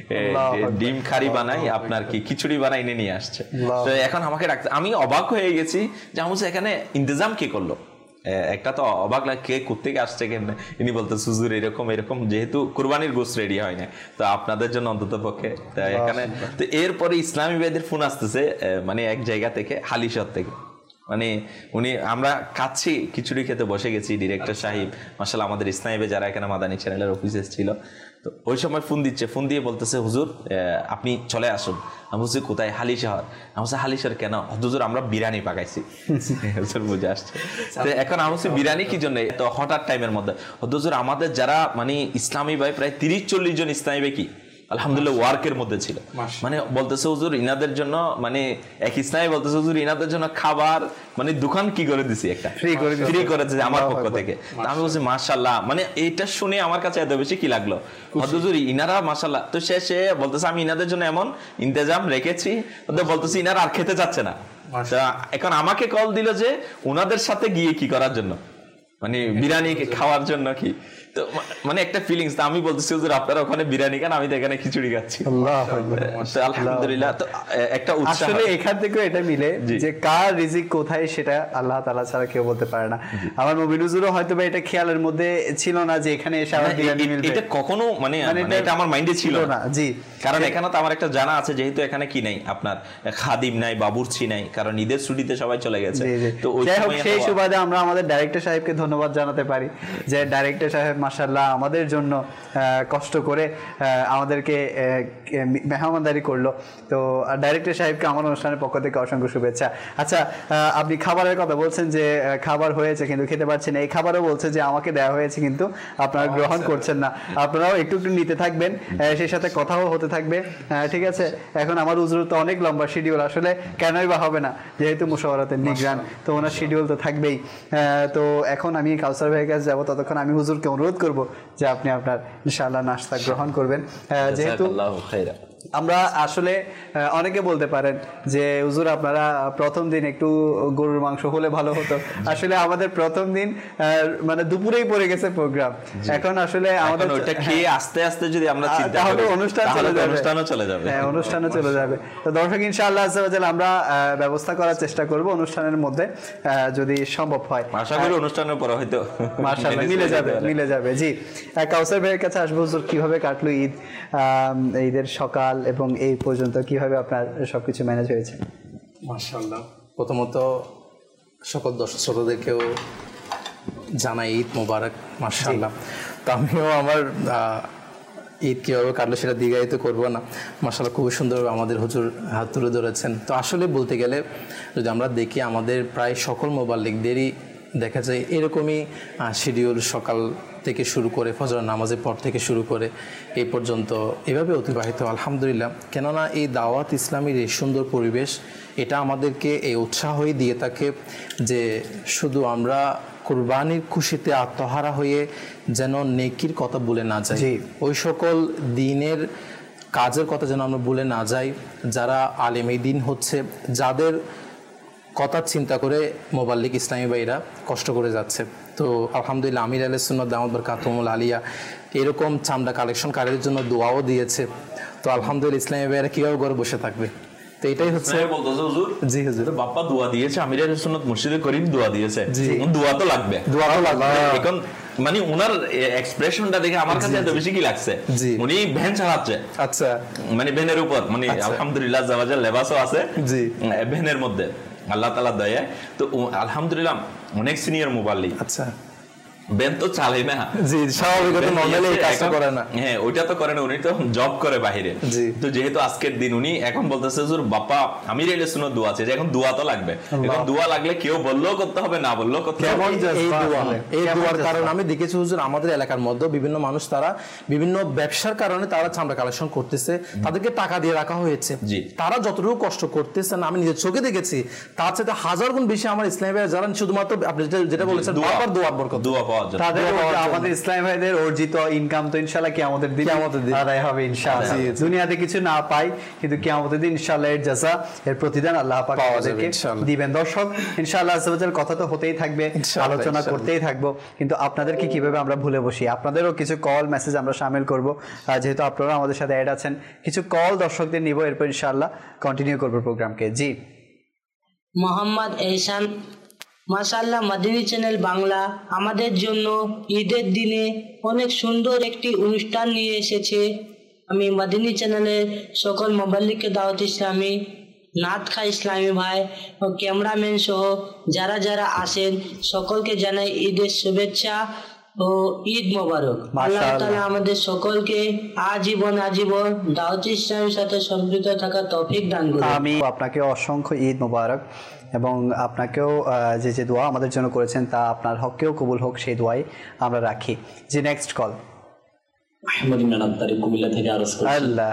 ডিম খারি বানাই আপনার কি খিচুড়ি বানাই এনে নিয়ে আসছে। তো এখন আমাকে ডাকতে আমি অবাক হয়ে গেছি যে আমি এখানে ইন্তজাম কে করলো, একটা তো অবাক লাগে কে কোত্থেকে আসছে কেন। ইনি বলতে হুজুর এরকম এরকম যেহেতু কুরবানির গোশত রেডি হয় না তো আপনাদের জন্য অন্তত পক্ষে এখানে। তো এরপরে ইসলামী ভাইদের ফোন আসতেছে মানে এক জায়গা থেকে হালিশহর থেকে, মানে উনি আমরা খাচ্ছি খিচুড়ি খেতে বসে গেছি, ডিরেক্টর সাহেব মাশাআল্লাহ আমাদের ইসলামী ভাই যারা এখানে মাদানী চ্যানেলের অফিসে ছিল। তো ওই সময় ফোন দিচ্ছে, ফোন দিয়ে বলতেছে হুজুর আপনি চলে আসুন। আমি বলছি কোথায়? হালিশহর। আমি বলছি হালিশহর কেন? হুজুর আমরা বিরিয়ানি পাকাইছি। হুজুর বুঝে আসছে। তো এখন আমি বলছি বিরিয়ানি কি জন্য? তো হঠাৎ টাইমের মধ্যে হুজুর আমাদের যারা মানে ইসলামী ভাই প্রায় তিরিশ চল্লিশ জন ইসলামী ভাই কি আলহামদুলিল্লাহ ওয়ার্কের মধ্যে ছিল, মানে বলতেছে হুজুর ইনাদের জন্য মানে এক ইসলামী বলতেছে হুজুর ইনাদের জন্য খাবার মানে দোকান কি করে দিছি একটা ফ্রি করে ফ্রি করেছে আমার পক্ষ থেকে। আমি বলছি মাশাআল্লাহ, মানে এটা শুনে আমার কাছে এত বেশি কি লাগলো হুজুর ইনারা মাশাআল্লাহ। তো শেষে বলতেছে আমি ইনাদের জন্য এমন ইন্তজাম রেখেছি, বলতেছি ইনারা আর খেতে চাচ্ছে না। এখন আমাকে কল দিল যে ওনাদের সাথে গিয়ে কি করার জন্য, মানে বিরিয়ানি খাওয়ার জন্য কি। তো মানে একটা ফিলিংস, আমি বলতেছি হুজুর আপনারা ওখানে বিরিয়ানি খান, আমি তো এখানে খিচুড়ি খাচ্ছি। আলহামদুলিল্লাহ। তো একটা উৎসাহ আসলে এখান থেকে এটা মিলে যে কার রিজিক কোথায় সেটা আল্লাহ তাআলা ছাড়া কেউ বলতে পারে না। আমার মুবিন হুজুরও হয়তো বা এটা খেয়ালের মধ্যে ছিল না যে এখানে এসে আমার বিরিয়ানি মিলবে, এটা কখনো মানে এটা আমার মাইন্ডে ছিল না। জি, কারণ এখানে তো আমার একটা জানা আছে যেহেতু এখানে কি নাই আপনার খাদিম নাই বাবুর্চি নাই, কারণ ঈদের ছুটিতে সবাই চলে গেছে। তো ওই সেই সুবাদে আমরা আমাদের ডাইরেক্টর সাহেবকে ধন্যবাদ জানাতে পারি যে ডাইরেক্টর সাহেব মাশাআল্লাহ আমাদের জন্য কষ্ট করে আমাদেরকে মেহমানদারি করলো। তো ডাইরেক্টর সাহেবকে আমার অনুষ্ঠানের পক্ষ থেকে অসংখ্য শুভেচ্ছা। আচ্ছা, আপনি খাবারের কথা বলছেন যে খাবার হয়েছে কিন্তু খেতে পারছেন না, এই খাবারও বলছে যে আমাকে দেওয়া হয়েছে কিন্তু আপনারা গ্রহণ করছেন না। আপনারাও একটু একটু নিতে থাকবেন, সেই সাথে কথাও হতে থাকবে, ঠিক আছে? এখন আমার হুজুর তো অনেক লম্বা শিডিউল, আসলে কেনই বা হবে না, যেহেতু মুশাওয়ারাতের নিগরান, তো ওনার শিডিউল তো থাকবেই। তো এখন আমি কাউসার ভাইয়ের কাছে যাবো, ততক্ষণ আমি হুজুরকে অনুরোধ করব যে আপনি আপনার ইনশাআল্লাহ নাশতা গ্রহণ করবেন। যেহেতু আমরা আসলে অনেকে বলতে পারেন যে হুজুর আপনারা প্রথম দিন একটু গরুর মাংস হলে ভালো হতো। আসলে আমাদের প্রথম দিন মানে দুপুরেই পড়ে গেছে প্রোগ্রাম, এখন আসলে আমাদের ওটা খেয়ে আস্তে আস্তে যদি আমরা চিন্তা করি অনুষ্ঠান চলে যাবে, অনুষ্ঠানও চলে যাবে। হ্যাঁ, অনুষ্ঠানও চলে যাবে। তো দর্শক ইনশাআল্লাহ আজ্জা ওয়া জাল আমরা ব্যবস্থা করার চেষ্টা করব অনুষ্ঠানের মধ্যে, যদি সম্ভব হয়। আশা করি অনুষ্ঠানের পরে হয়তো মাশাআল্লাহ মিলে যাবে, মিলে যাবে। জি, কাউসার ভাইয়ের কাছে আসবো। হুজুর কিভাবে কাটলো ঈদ, ঈদের সকাল এবং এই পর্যন্ত কিভাবে আপনার সবকিছু ম্যানেজ হয়েছে? মাশাআল্লাহ, প্রথমত সকল দর্শক শ্রোতাদেরকেও জানাই ঈদ মোবারক। মাশাআল্লাহ। তো আমিও আমার ঈদ কীভাবে কাটলো সেটা দীর্ঘায়িত করবো না। মাশাআল্লাহ খুবই সুন্দর আমাদের হুজুর হাত তুলে ধরেছেন। তো আসলে বলতে গেলে যদি আমরা দেখি আমাদের প্রায় সকল মোবাল্লিগদেরই দেখা যায় এরকমই শিডিউল, সকাল থেকে শুরু করে ফজর নামাজের পর থেকে শুরু করে এই পর্যন্ত এভাবে অতিবাহিত আলহামদুলিল্লাহ। কেননা এই দাওয়াত ইসলামীর এই সুন্দর পরিবেশ এটা আমাদেরকে এই উৎসাহই দিয়ে থাকে যে শুধু আমরা কুরবানির খুশিতে আত্মহারা হয়ে যেন নেকির কথা ভুলে না যাই, ওই সকল দিনের কাজের কথা যেন আমরা ভুলে না যাই। যারা আলেম এই দিন হচ্ছে, যাদের কথা চিন্তা করে মোবাল্লিক ইসলামী ভাইরা কষ্ট করে যাচ্ছে। তো আলহামদুলিল্লাহ আমির আহলে সুন্নাত দামাত বরকাতুহুল আলিয়া এরকম চামড়া কালেকশনকারীদের জন্য দোয়াও দিয়েছে। তো আলহামদুলিল্লাহ ইসলামী ভাইরা কীভাবে ঘরে বসে থাকবে? তো এটাই হচ্ছে জি হুজুর বাপ্পা দোয়া দিয়েছে, আমির আহলে সুন্নাত মুর্শিদে করিম দোয়া দিয়েছে, দোয়া তো লাগবে, দোয়া তো লাগবে। এখন মানে উনার এক্সপ্রেশনটা দেখে আমার কাছে এত বেশি কি লাগছে, উনি ভ্যান চালাচ্ছে, আচ্ছা মানে ভ্যানের উপর, মানে আলহামদুলিল্লাহ জাওয়াজাল লেবাসও আছে জি ভ্যানের মধ্যে আল্লাহ তাআলা দয়া। তো আলহামদুলিল্লাহ অনেক সিনিয়র মুবাল্লিগ, আচ্ছা বেন তো চালাই না, জি স্বাভাবিকত নরমালি এই কাজটা করে না, হ্যাঁ ওইটা তো করে না, উনি তো জব করে বাইরে। তো যেহেতু আজকের দিন উনি এখন বলতেছে হুজুর বাপ্পা আমির আহলে সুন্নাত দোয়া আছে, যে এখন দোয়া তো লাগবে, এখন দোয়া লাগলে কেউ বললেও করতে হবে, না বললেও করতে হবে। এই দোয়া, এই দোয়ার কারণে আমি দেখেছি হুজুর আমাদের এলাকার মধ্যে বিভিন্ন মানুষ তারা বিভিন্ন ব্যবসার কারণে তারা চামড়া কালেকশন করতেছে, তাদেরকে টাকা দিয়ে রাখা হয়েছে, জি তারা যতটুকু কষ্ট করতেছেন আমি নিজের চোখে দেখেছি, তার সাথে হাজার গুণ বেশি আমার ইসলামী ভাইরা যারা শুধুমাত্র আপনি যেটা বলেছেন বারবার দোয়ার বরকত, দোয়া আমাদের ইসলামী ভাইদের অর্জিত ইনকাম তো ইনশাআল্লাহ কিয়ামতের দিন আদায় হবে ইনশাআল্লাহ। দুনিয়াতে কিছু না পাই কিন্তু কিয়ামতের দিন ইনশাআল্লাহ এর জাযা, এর প্রতিদান আল্লাহ পাক আমাদেরকে দিবেন। দর্শক ইনশাআল্লাহ আজ্জা ওয়া জাল কথা তো হতেই থাকবে, আলোচনা করতেই থাকবো, কিন্তু আপনাদেরকে কিভাবে আমরা ভুলে বসি, আপনাদেরও কিছু কল মেসেজ আমরা শামিল করব, যেহেতু আপনারা আমাদের সাথে অ্যাড আছেন। কিছু কল দর্শকদের নিব, এরপর ইনশাআল্লাহ কন্টিনিউ করব প্রোগ্রামকে। জি মোহাম্মদ এহসান, মাশাআল্লাহ মাদানী চ্যানেল বাংলা আমাদের জন্য ঈদের দিনে অনেক সুন্দর একটি অনুষ্ঠান নিয়ে এসেছে। আমি মাদানী চ্যানেলের সকল মোবাল্লিগকে দাওয়াত ইসলামী, নাত খা ইসলামী ভাই ও ক্যামেরাম্যান সহ যারা যারা আসেন সকলকে জানাই ঈদের শুভেচ্ছা ও ঈদ মোবারক। আল্লাহ তাআলা আমাদের সকলকে আজীবন আজীবন দাওয়াত ইসলামের সাথে সম্পৃক্ত থাকার তৌফিক দান করুন। আমি আপনাকে অসংখ্য ঈদ মোবারক, এবং আপনাকেও যে যে দোয়া আমাদের জন্য করেছেন তা আপনার হককেও কবুল হোক, সেই দোয়াই আমরা রাখি। জি নেক্সট কল আহমদ ইমরান আত্তারি কুমিল্লা থেকে আরজ করছি। আল্লাহ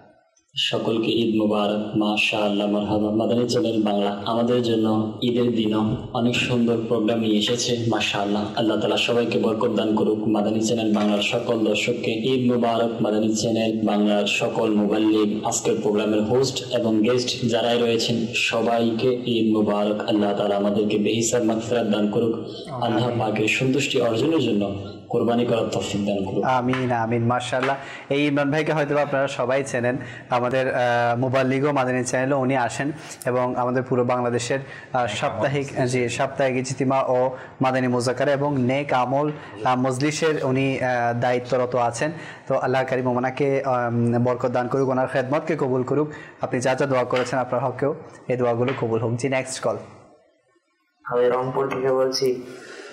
সকলকে ঈদ মুবারক। মাশাআল্লাহ মারহাবা। মাদানী চ্যানেল বাংলা আমাদের জন্য ঈদের দিনও অনেক সুন্দর প্রোগ্রাম নিয়ে এসেছে। মাশাআল্লাহ, আল্লাহ তাআলা সবাইকে বরকত দান করুক। মাদানী চ্যানেল বাংলার সকল দর্শককে ঈদ মুবারক। মাদানী চ্যানেল বাংলার সকল মুবাল্লিগ, আজকের প্রোগ্রামের হোস্ট এবং গেস্ট যারাই রয়েছেন সবাইকে ঈদ মুবারক। আল্লাহ তাআলা আমাদেরকে বেহিসাব মাগফিরাত দান করুক। আল্লাহ পাকের সন্তুষ্টি অর্জনের জন্য কোরবানি করার তৌফিক দান করুন। আমিন আমিন। মাশাআল্লাহ, এই ইমরান ভাইকে হয়তো আপনারা সবাই চেনেন, আমাদের মুবাল্লিগ ও মাদানী চ্যানেলে উনি আসেন এবং আমাদের পুরো বাংলাদেশের সাপ্তাহিক যে সাপ্তাহিক ইজতিমা ও মাদানী মুযাকারা এবং নেক আমল মজলিসের উনি দায়িত্বরত আছেন। তো আল্লাহ কারীম ওনাকে বরকত দান করুক, ওনার খেদমতকে কবুল করুক। আপনি যা যা দোয়া করেছেন আপনার হকেও এই দোয়াগুলো কবুল হোক। জি নেক্সট কল। আমি রংপুর থেকে বলছি।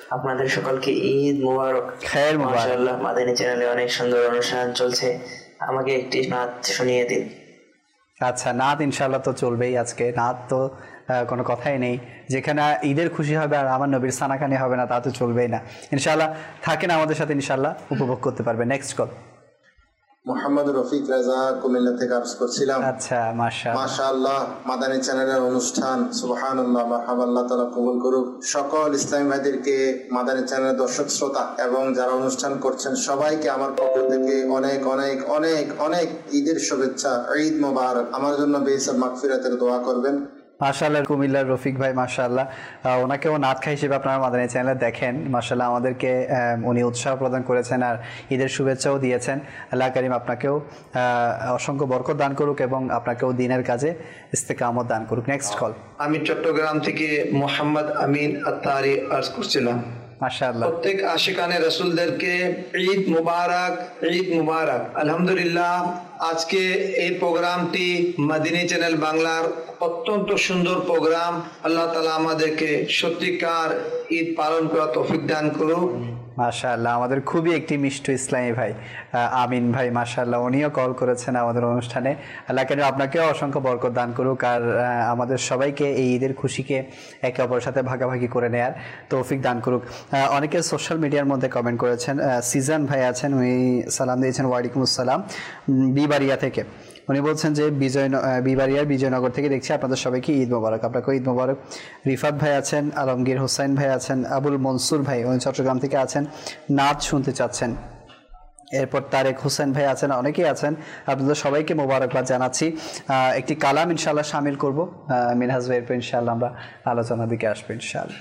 আপনাদের সকলকে ঈদ মোবারক। খায়ের মোবারক। মাশাআল্লাহ, মাদানী চ্যানেলে অনেক সুন্দর অনুষ্ঠান চলছে, আমাকে একটি নাত শুনিয়ে দিন। আচ্ছা, নাত ইনশাআল্লাহ তো চলবেই। আজকে নাত তো কোনো কথাই নেই, যেখানে ঈদের খুশি হবে আর আমার নবীর সানাকানি হবে না তা তো চলবেই না। ইনশাআল্লাহ থাকেন আমাদের সাথে, ইনশাআল্লাহ উপভোগ করতে পারবে। Next call. মোহাম্মদ রফিক রাজা, কুমিল্লা থেকে আরজ করছিলাম। আচ্ছা, মাশাআল্লাহ মাশাআল্লাহ, মাদানী চ্যানেলের অনুষ্ঠান সুবহানাল্লাহ, মারহাবা, আল্লাহ তাআলা কবুল করুক। সকল ইসলামী ভাইদেরকে, মাদানী চ্যানেলের দর্শক শ্রোতা এবং যারা অনুষ্ঠান করছেন সবাইকে আমার পক্ষ থেকে অনেক অনেক অনেক অনেক ঈদের শুভেচ্ছা, ঈদ মোবারক। আমার জন্য বেহিসাব মাগফিরাতের দোয়া করবেন। মাশাআল্লাহ, কুমিল্লার রফিক ভাই, মাশাআল্লাহ, ওনাকেও নাত খাই হিসেবে আপনারা মাদানী চ্যানেলে দেখেন। মাশাআল্লাহ, আমাদেরকে উনি উৎসাহ প্রদান করেছেন আর ঈদের শুভেচ্ছাও দিয়েছেন। আল্লাহ কারীম আপনাকেও অসংখ্য বরকত দান করুক এবং আপনাকেও দিনের কাজে ইস্তেকামত দান করুক। Next call. আমি চট্টগ্রাম থেকে মোহাম্মদ আমিন আত্তারি আরজ করছিলাম। মাশাআল্লাহ, প্রত্যেক আশিকানে রাসূলদেরকে ঈদ মুবারক, ঈদ মুবারক। আলহামদুলিল্লাহ, আজকে এই প্রোগ্রামটি মাদানী চ্যানেল বাংলার অত্যন্ত সুন্দর প্রোগ্রাম। আল্লাহ তাআলা আমাদেরকে সত্যিকার ঈদ পালন করার তৌফিক দান করুক। মাশাআল্লাহ, আমাদের খুবই একটি মিষ্টি ইসলামী ভাই আমিন ভাই, মাশাআল্লাহ, উনিও কল করেছেন আমাদের অনুষ্ঠানে। আল্লাহ কেন আপনাকেও অসংখ্য বরকত দান করুক আর আমাদের সবাইকে এই ঈদের খুশিকে একে অপরের সাথে ভাগাভাগি করে নেয়ার তৌফিক দান করুক। অনেকে সোশ্যাল মিডিয়ার মধ্যে কমেন্ট করেছেন। সিজান ভাই আছেন, উনি সালাম দিয়েছেন, ওয়ালাইকুম আসসালাম, বিবাড়িয়া থেকে। উনি বলছেন যে বিজয় বিবাড়িয়ার বিজয়নগর থেকে দেখছি, আপনাদের সবাইকে ঈদ মোবারক। আপনাকেও ঈদ মোবারক। রিফাত ভাই আছেন, আলমগীর হোসাইন ভাই আছেন, আবুল মনসুর ভাই উনি চট্টগ্রাম থেকে আছেন, নাচ শুনতে চাচ্ছেন। এরপর তারেক হোসেন ভাই আছেন, অনেকেই আছেন। আপনাদের সবাইকে মোবারকবাদ জানাচ্ছি। একটি কালাম ইনশাআল্লাহ শামিল করব মিনহাজ ভাইয়ের পর, ইনশাআল্লাহ আমরা আলোচনার দিকে আসবো ইনশাআল্লাহ।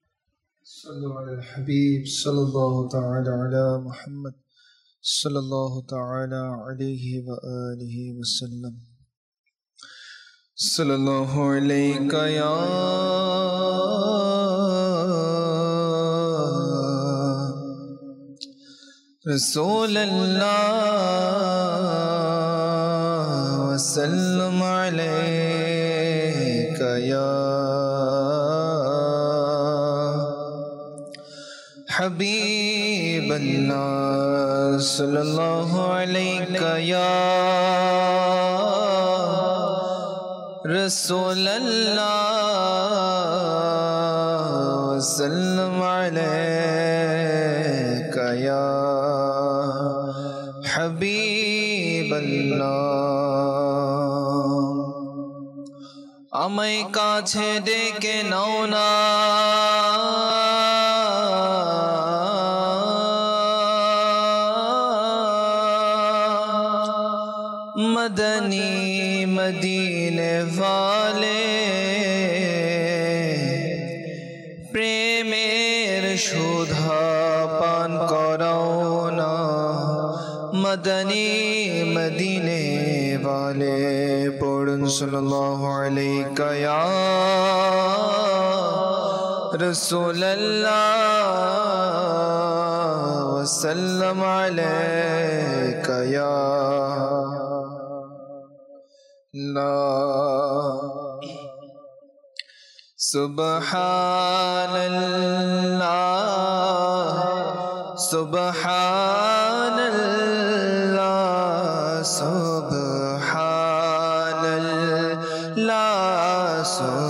সাল্লু আলাল হাবিব সাল্লাল্লাহু তাআলা আলা মুহাম্মদ সাল্লাল্লাহু তাআলা আলাইহি ওয়া আলিহি ওয়াসাল্লাম। সাল্লাল্লাহু আলাইকা ইয়া রাসূলুল্লাহ ওয়া সাল্লাম আলাইকা ইয়া হাবিবাল্লাহ সাল্লাল্লাহু আলাইকা ইয়া রাসূলুল্লাহ ওয়া সাল্লাম আলাইকা ইয়া হাবিবাল্লাহ। আমায় কাছে ডেকে নাও না, मदनी मदीने वाले प्रेमेर सुधा पान कराओ ना, मदनी मदीने वाले पढ़न सल्लल्लाहु अलैका या रसूलल्लाह वसल्लम अलैका या सुबहानल्लाह सुबहानल्लाह सुबहानल्लाह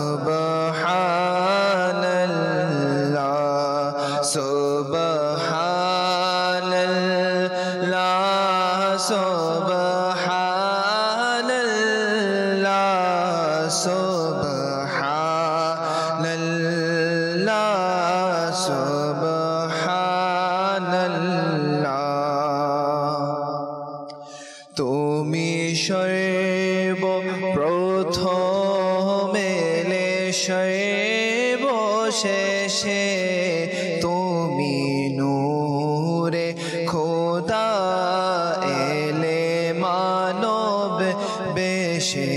सुबहानल्लाह सुबहानल्लाह सुबहानल्लाह सुबहानल्लाह सुबहानल्लाह। তুমি সর্ব প্রথমে সর্ব শেষে, তুমি নূরে খোদা এলে মানব বেশে।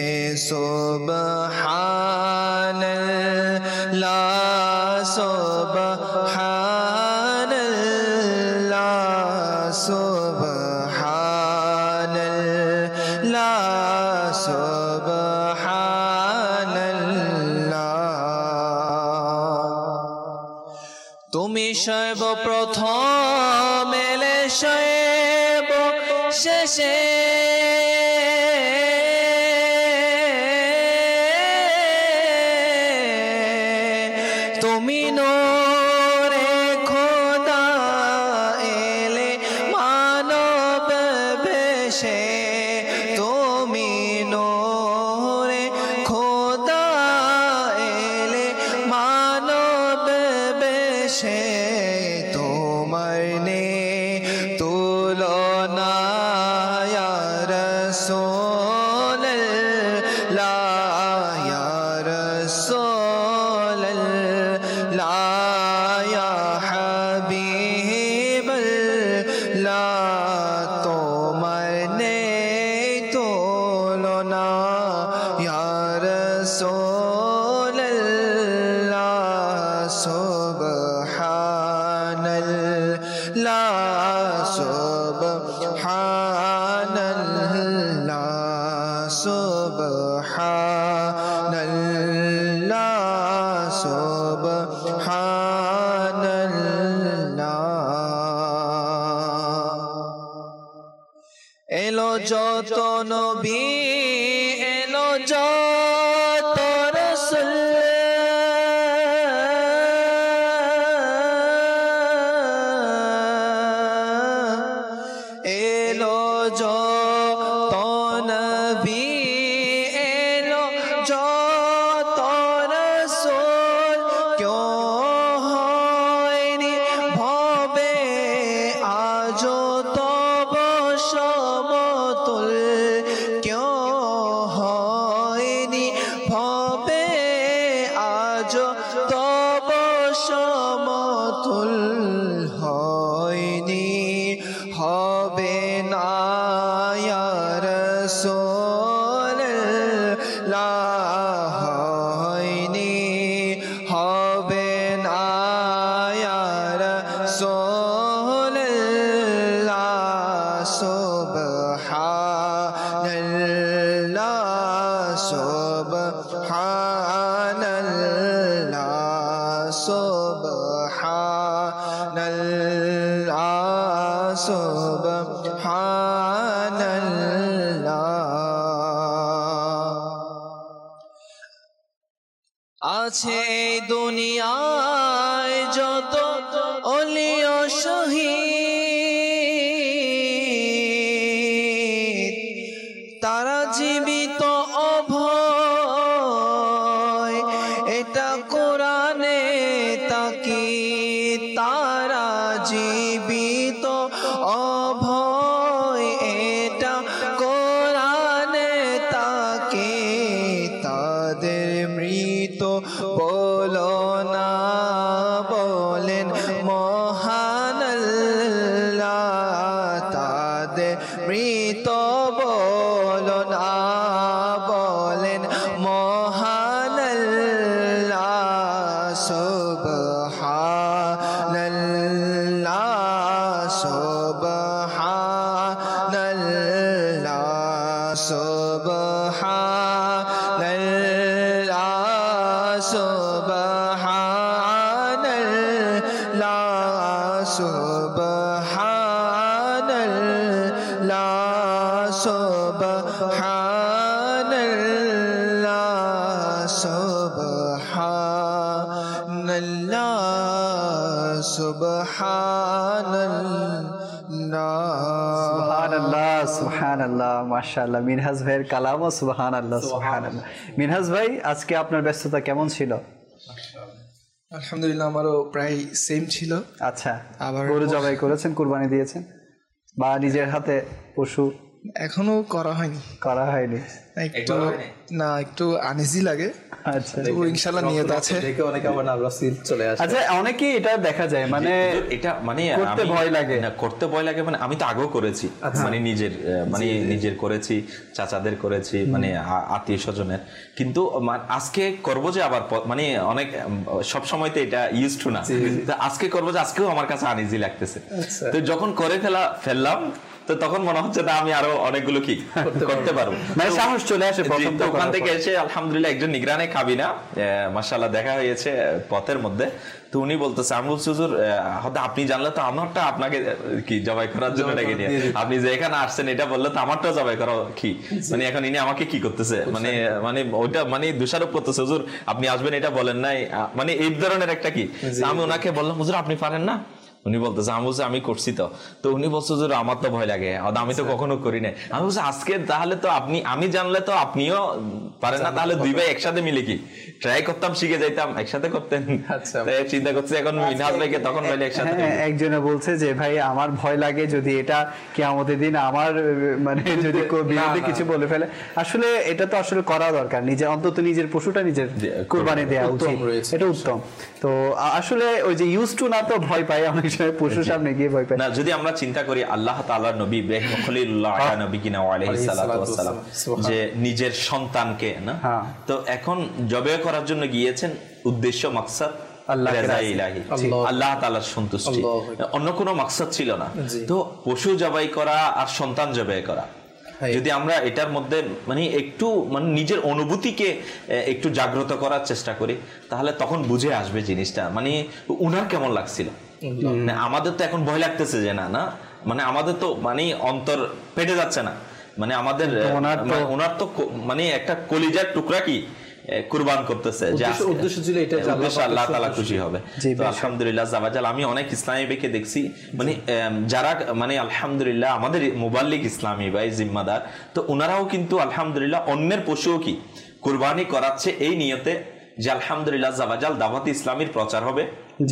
সুবহানাল্লাহ সুবহানাল্লাহ সুবহানাল্লাহ সুবহানাল্লাহ। শৈব প্রথম এলে শৈব শেষে তুমি নূরে খোদা এলে মানব বেশে তুমি নূরে খোদা এলে মানব বেশে তোমার নে তুলনা ইয়া রাসূলুল্লাহ ইয়া রাসূলুল্লাহ ইয়া হাবিবাল্লাহ তোমার নে তুলনা ইয়া রাসূলুল্লাহ সুবহানাল্লাহ সুবহানাল্লাহ সুবহানাল্লাহ সুবহানাল্লাহ এলো যত নবী এলো যত রাসূল এলো যত নবী এলো যত রাসূল কেউ হয়নি ভবে আজো তব সমতুল কেউ হয়নি ভবে আজো তব সমতুল হয়নি হবে না ইয়া রাসূলুল্লাহ হয়নি হবে না ইয়া রাসূলুল্লাহ সুবহানাল্লাহ সুবহানাল্লাহ সুবহানাল্লাহ সুবহানাল্লাহ আছে দুনিয়ায় যত ওলি ও শহীদ তারা জীবিত অভয় এটা কোরআনে তাকিদ তারা জীবিত অভয় এটা কোরআনে তাকিদ তাদের মৃত বলো না বলেন মহান আল্লাহ তাদের মৃত বলো না বলেন মহান আল্লাহ সুবহানাল্লাহ সুবহানাল্লাহ সুবহানাল্লাহ সুবহানাল্লাহ সুবহানাল্লাহ সুবহানাল্লাহ সুবহানাল্লাহ সুবহানাল্লাহ সুবহানাল্লাহ সুবহানাল্লাহ মাশাআল্লাহ মিনহাজ ভাইয়ের কালামও সুবহানাল্লাহ সুবহানাল্লাহ মিনহাজ ভাই আজকে আপনার ব্যস্ততা কেমন ছিল আলহামদুলিল্লাহ আমারও প্রায় সেম ছিল আচ্ছা আবার গরু জবাই করেছেন কুরবানি দিয়েছেন বা নিজের হাতে পশু এখনো করা হয়নি করা হয়নি একটু না একটু আনইজি লাগে আচ্ছা তো ইনশাআল্লাহ নিয়ত আছে দেখে অনেকে আবার নার্ভাস ফিল চলে আসে আচ্ছা অনেকেই এটা দেখা যায় মানে এটা মানে করতে ভয় লাগে না করতে ভয় লাগে মানে আমি তো আগেও করেছি মানে নিজের মানে নিজের করেছি চাচাদের করেছি মানে আত্মীয় স্বজনের কিন্তু আজকে করব যে আবার মানে অনেক সব সময় তো এটা ইউজ টু না আজকে করব যে আজকেও আমার কাছে আনইজি লাগতেছে তো যখন করে ফেলা ফেললাম তো তখন মনে হচ্ছে না আমি আরো অনেকগুলো কি করতে পারবো, মানে সাহস চলে আসে। ওখান থেকে এসে আলহামদুলিল্লাহ একজন নিগরানে কাবিনা মাশাআল্লাহ দেখা হয়েছে পথের মধ্যে। তো উনি বলতেছে, আমি বলছি হুজুর হয়তো আপনি জানলে তো আমারটা আপনাকে কি জবাই করার জন্য ডেকে নিয়ে, আপনি যে এখানে আসছেন এটা বললে তো আমারটা জবাই করা কি, মানে এখন ইনি আমাকে কি করতেছে, মানে মানে ওইটা মানে দোষারোপ করতেছে, হুজুর আপনি আসবেন এটা বলেন নাই, মানে এই ধরনের একটা কি। আমি ওনাকে বললাম হুজুর আপনি পারেন না? উনি বলতেছে, আমি বলছি আমি করছি তো। তো উনি বলছে হুজুর আমার তো ভয় লাগে, আমি তো কখনো করি না। আমি বলছি আজকে তাহলে তো আপনি, আমি জানলে তো আপনিও পারেন না, তাহলে দুই ভাই একসাথে মিলে কি ট্রাই করতাম, শিখে যাইতাম, একসাথে করতেন। চিন্তা করছি এখন মিনহাজ ভাইকে তখন ভাই একসাথে। একজনে বলছে যে ভাই আমার ভয় লাগে যদি এটা কিয়ামতের দিন আমার মানে যদি বিরুদ্ধে কিছু বলে ফেলে। আসলে এটা তো আসলে করা দরকার, নিজের অন্তত নিজের পশুটা নিজের কুরবানি দেওয়া উচিত, এটা উত্তম। তো আসলে ওই যে ইউজ টু না তো ভয় পাই অনেক সময়, পশুর সামনে গিয়ে ভয় পাই না। যদি আমরা চিন্তা করি আল্লাহ তাআলার নবী ইব্রাহিম খলিলুল্লাহ নবীনা আলাইহিস সালাতু ওয়াস সালাম যে নিজের সন্তানকে না, তো এখন জবে করার জন্য গিয়েছেন, উদ্দেশ্য মাকসাদ আল্লাহ তাআলার সন্তুষ্টি, অন্য কোনো মাকসাদ ছিল না। তো পশু জবাই করা আর সন্তান জবাই করা, যদি আমরা এটার মধ্যে মানে একটু মানে নিজের অনুভূতিকে একটু জাগ্রত করার চেষ্টা করি, তাহলে তখন বুঝে আসবে জিনিসটা, মানে উনার কেমন লাগছিল। আমাদের তো এখন ভয় লাগতেছে যে না না, মানে আমাদের তো মানে অন্তর পেটে যাচ্ছে না, মানে আমাদের ওনার তো মানে একটা কলিজার টুকরা কি কুরবান করতেছে, যে উদ্দেশ্য ছিল এটা আল্লাহ তাআলা খুশি হবে। তো আলহামদুলিল্লাহ জাওয়াজাল আমি অনেক ইসলামী ভাইকে দেখছি, মানে যারা মানে আলহামদুলিল্লাহ আমাদের মুবাল্লিগ ইসলামী ভাই জিম্মাদার, তো ওনারাও কিন্তু আলহামদুলিল্লাহ অন্যের পশুও কি কুরবানি করাচ্ছে এই নিয়তে যে আলহামদুলিল্লাহ জাওয়াজাল দাওয়াত ইসলামীর প্রচার হবে,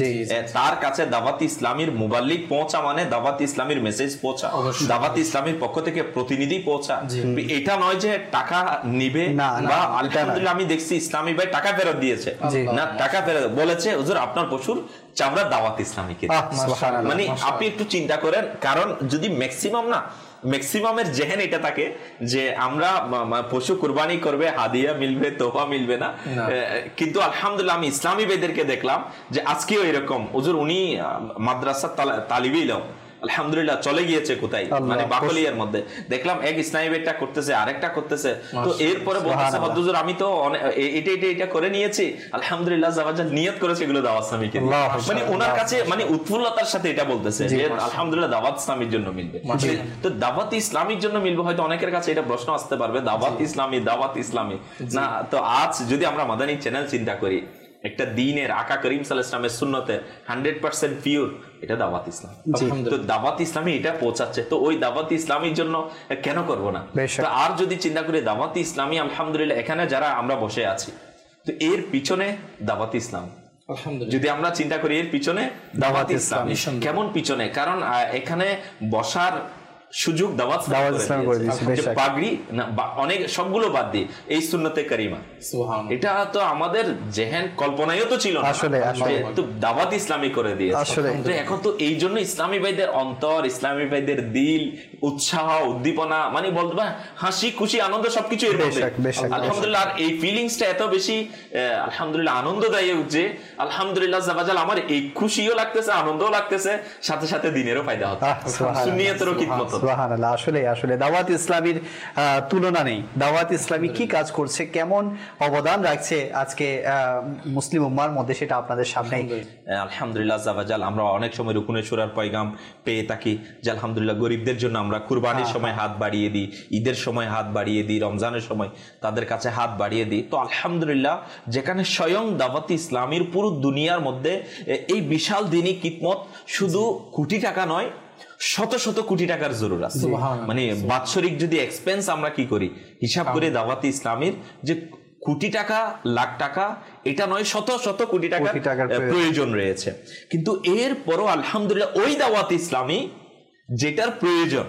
তার কাছে দাওয়াত ইসলামীর মুবাল্লিগ পৌঁছা মানে দাওয়াত ইসলামীর মেসেজ পৌঁছা, দাওয়াত ইসলামীর পক্ষ থেকে প্রতিনিধি পৌঁছা। এটা নয় যে টাকা নিবে, বা আলহামদুলিল্লাহ আমি দেখছি ইসলামী ভাই টাকা ফেরত দিয়েছে না, টাকা ফেরত বলেছে হুজুর আপনার পশুর চামড়া দাওয়াত ইসলামীকে। মানে আপনি একটু চিন্তা করেন, কারণ যদি ম্যাক্সিমাম না ম্যাক্সিমামের জেহেন এটা থাকে যে আমরা পশু কুরবানি করবে, হাদিয়া মিলবে, তোফা মিলবে না, কিন্তু আলহামদুলিল্লাহ আমি ইসলামী ভাইদেরকে দেখলাম যে আজকেও এরকম হুজুর উনি মাদ্রাসার তালিবি ইলম আলহামদুলিল্লাহ চলে গিয়েছে কোথায়, মানে বাকলিয়ার মধ্যে দেখলাম এক ইসলামী ভাইটা করতেছে, আরেকটা করতেছে। তো এরপরে বলতেছে হুজুর আমি তো এটা এটা এটা করে নিয়েছি, আলহামদুলিল্লাহ জাওয়াজাল নিয়ত করেছে এগুলো দাওয়াত ইসলামীকে, মানে ওনার কাছে মানে উৎফুল্লতার সাথে এটা বলতেছে যে আলহামদুলিল্লাহ দাওয়াত ইসলামীর জন্য মিলবে। তো দাওয়াত ইসলামীর জন্য মিলবে, হয়তো অনেকের কাছে এটা প্রশ্ন আসতে পারবে দাওয়াত ইসলামী দাওয়াত ইসলামী না। তো আজ যদি আমরা মাদানী চ্যানেল চিন্তা করি, একটা দ্বীনের আকা করিম সাল্লাল্লাহু আলাইহি ওয়াসাল্লামের সুন্নতে হান্ড্রেড পার্সেন্ট পিওর, এটা দাওয়াত ইসলাম। তো দাওয়াত ইসলামী এটা পৌঁছাচ্ছে, তো ওই দাওয়াত ইসলামীর জন্য কেন করব না? তো আর যদি চিন্তা করি দাওয়াত ইসলামী আলহামদুলিল্লাহ এখানে যারা আমরা বসে আছি, তো এর পিছনে দাওয়াত ইসলাম, যদি আমরা চিন্তা করি এর পিছনে দাওয়াত ইসলাম কেমন পিছনে, কারণ এখানে বসার সুযোগ দাওয়াত ইসলাম করে দিয়েছে, পাগড়ি না অনেক সবগুলো বাদ দিয়ে এই সুন্নতে কারিমা, এটা তো আমাদের জেহেন কল্পনায়ও তো ছিল না, আসলে তো দাওয়াত ইসলামী করে দিয়েছে। আসলে তো এখন তো এই জন্য ইসলামী ভাইদের অন্তর, ইসলামী ভাইদের দিল, উৎসাহ, উদ্দীপনা, মানে বলতে পারেন হাসি খুশি আনন্দ সবকিছু এর মধ্যে আলহামদুলিল্লাহ। আর এই ফিলিংসটা এত বেশি আলহামদুলিল্লাহ আনন্দদায়ক যে আলহামদুলিল্লাহ জাওয়াজাল আমার এই খুশিও লাগতেছে, আনন্দও লাগতেছে, সাথে সাথে দিনেরও ফায়দা হচ্ছে, সুন্নিয়তেরও খিদমত। সুবহানাল্লাহ, আসলে আসলে দাওয়াত ইসলামীর তুলনা নেই। দাওয়াত ইসলামী কি কাজ করছে, কেমন অবদান রাখছে আজকে মুসলিম উম্মার মধ্যে, সেটা আপনাদের সামনে। আলহামদুলিল্লাহ জাওয়াজাল আমরা অনেক সময় রুকুনে সূরার পয়গাম পেয়ে থাকি যে আলহামদুলিল্লাহ গরিবদের জন্য আমরা কুরবানির সময় হাত বাড়িয়ে দিই, ঈদের সময় হাত বাড়িয়ে দিই, রমজানের সময় তাদের কাছে হাত বাড়িয়ে দিই। তো আলহামদুলিল্লাহ যেখানে স্বয়ং দাওয়াত ইসলামীর পুরো দুনিয়ার মধ্যে এই বিশাল দিনী কিতমত শুধু কোটি টাকা নয়, শত শত কোটি টাকার জরুর আছে, মানে বাৎসরিক যদি এক্সপেন্স আমরা কি করি হিসাব করে দাওয়াত ইসলামীর যে কোটি টাকা লাখ টাকা এটা নয়, শত শত কোটি টাকার প্রয়োজন রয়েছে। কিন্তু এর পরও আলহামদুলিল্লাহ ওই দাওয়াত ইসলামী যেটার প্রয়োজন,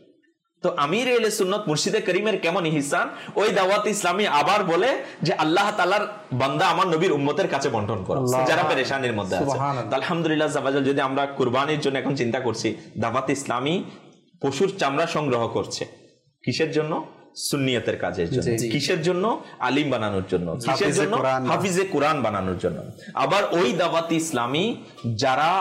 তো আমির আহলে সুন্নাত মুর্শিদে করিমের কেমন ইহসান, ওই দাওয়াত ইসলামী আবার বলে যে আল্লাহ তাআলার বান্দা আমার নবীর উম্মতের কাছে বন্টন করো যারা পেরেশানির মধ্যে আছে। আলহামদুলিল্লাহ জাওয়াজাল যদি আমরা কুরবানির জন্য এখন চিন্তা করছি, দাওয়াত ইসলামী পশুর চামড়া সংগ্রহ করছে কিসের জন্য? সুন্নিয়তের কাজের জন্য। কিসের জন্য? আলিম বানানোর জন্য। কিসের জন্য? হাফিজে কোরআন বানানোর জন্য। আবার ওই দাওয়াত ইসলামী যারা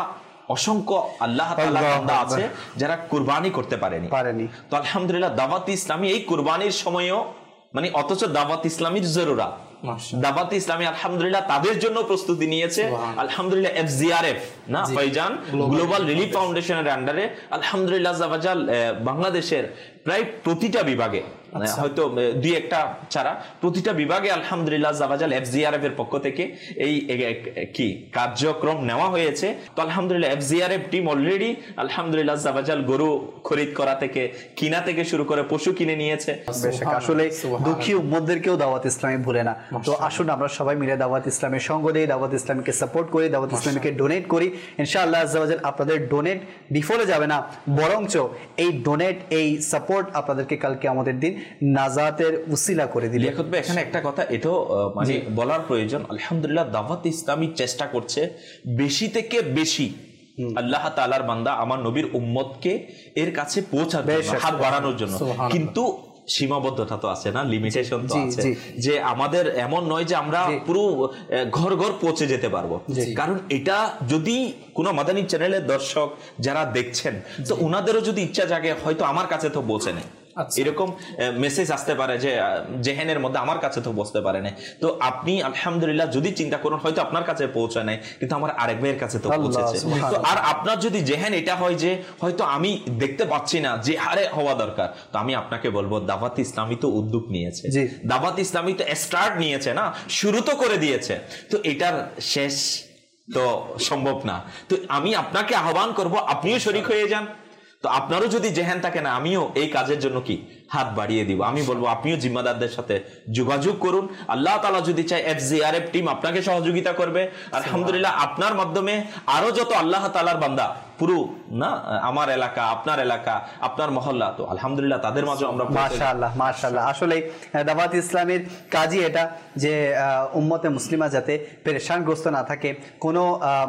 অসংখ্য আল্লাহ তাআলার বান্দা আছে যারা কুরবানি করতে পারেনি পারেনি তো আলহামদুলিল্লাহ দাওয়াত ইসলামী এই কুরবানির সময়ও মানে অথচ দাওয়াত ইসলামীর জরুরত দাওয়াত ইসলামী আলহামদুলিল্লাহ তাদের জন্য প্রস্তুতি নিয়েছে আলহামদুলিল্লাহ এফজিআরএফ না ফয়জান গ্লোবাল রিলিফ ফাউন্ডেশনের আন্ডারে আলহামদুলিল্লাহ জাওয়াজাল বাংলাদেশের প্রায় প্রতিটা বিভাগে হয়তো দুই একটা ছাড়া প্রতিটা বিভাগে আলহামদুলিল্লাহ জাওয়াজাল এফজিআরএফ এর পক্ষ থেকে এই কি কার্যক্রম নেওয়া হয়েছে তো আলহামদুলিল্লাহ এফজিআরএফ টিম অলরেডি আলহামদুলিল্লাহ জাওয়াজাল গরু খরিদ করা থেকে কিনা থেকে শুরু করে পশু কিনে নিয়েছে আসলে দুঃখী উম্মতদেরকেও দাওয়াত ইসলামী ভুলে না তো আসুন আমরা সবাই মিলে দাওয়াত ইসলামের সঙ্গ দেই দাওয়াত ইসলামকে সাপোর্ট করি দাওয়াত ইসলামীকে ডোনেট করি ইনশাআল্লাহ আজ্জা ওয়া জাল আপনাদের ডোনেট বিফলে যাবে না বরঞ্চ এই ডোনেট এই সাপোর্ট আপনাদেরকে কালকে আমাদের দিন নাজাতের উসিলা করে দিবে লিয়াকত ভাই এখানে একটা কথা এটাও মানে বলার প্রয়োজন আলহামদুলিল্লাহ দাওয়াত ইসলামী চেষ্টা করছে বেশি থেকে বেশি আল্লাহ তাআলার বান্দা আমার নবীর উম্মতকে এর কাছে পৌঁছাবে হাত বাড়ানোর জন্য কিন্তু সীমাবদ্ধতা তো আছে না লিমিটেশন তো আছে যে আমাদের এমন নয় যে আমরা পুরো ঘর ঘর পৌঁছে যেতে পারবো কারণ এটা যদি কোনো মাদানী চ্যানেলের দর্শক যারা দেখছেন তো ওনাদেরও যদি ইচ্ছা জাগে হয়তো আমার কাছে তো পৌঁছে নেই এরকম মেসেজ আসতে পারে যে জেহেনের মধ্যে আমার কাছে তো বসতে পারে না তো আপনি আলহামদুলিল্লাহ যদি চিন্তা করুন হয়তো আপনার কাছে পৌঁছায় নাই কিন্তু আমার আরেক ভাইয়ের কাছে তো পৌঁছেছে তো আর আপনার যদি জেহেন এটা হয় যে হয়তো আমি দেখতে পাচ্ছি না যে হারে হওয়া দরকার তো আমি আপনাকে বলবো দাওয়াত ইসলামী তো উদ্যোগ নিয়েছে দাওয়াত ইসলামী তো স্টার্ট নিয়েছে না শুরু তো করে দিয়েছে তো এটার শেষ তো সম্ভব না তো আমি আপনাকে আহ্বান করব আপনিও শরীক হয়ে যান তো আপনারও যদি জেহেন থাকে না আমিও এই কাজের জন্য কি হাত বাড়িয়ে দিব আমি বলবো আপনিও জিম্মাদারদের সাথে যোগাযোগ করুন আল্লাহ তাআলা যদি চায় এফজিআরএফ টিম আপনাকে সহযোগিতা করবে আলহামদুলিল্লাহ আপনার মাধ্যমে আরো যত আল্লাহ তাআলার বান্দা পুরো না আমার এলাকা আপনার এলাকা আপনার মহল্লা তো আলহামদুলিল্লাহ তাদের মাঝে আমরা মাশাআল্লাহ মাশাআল্লাহ আসলে দাওয়াত ইসলামের কাজই এটা যে উম্মতে মুসলিমা যাতে পেরেশানগ্রস্ত না থাকে কোনো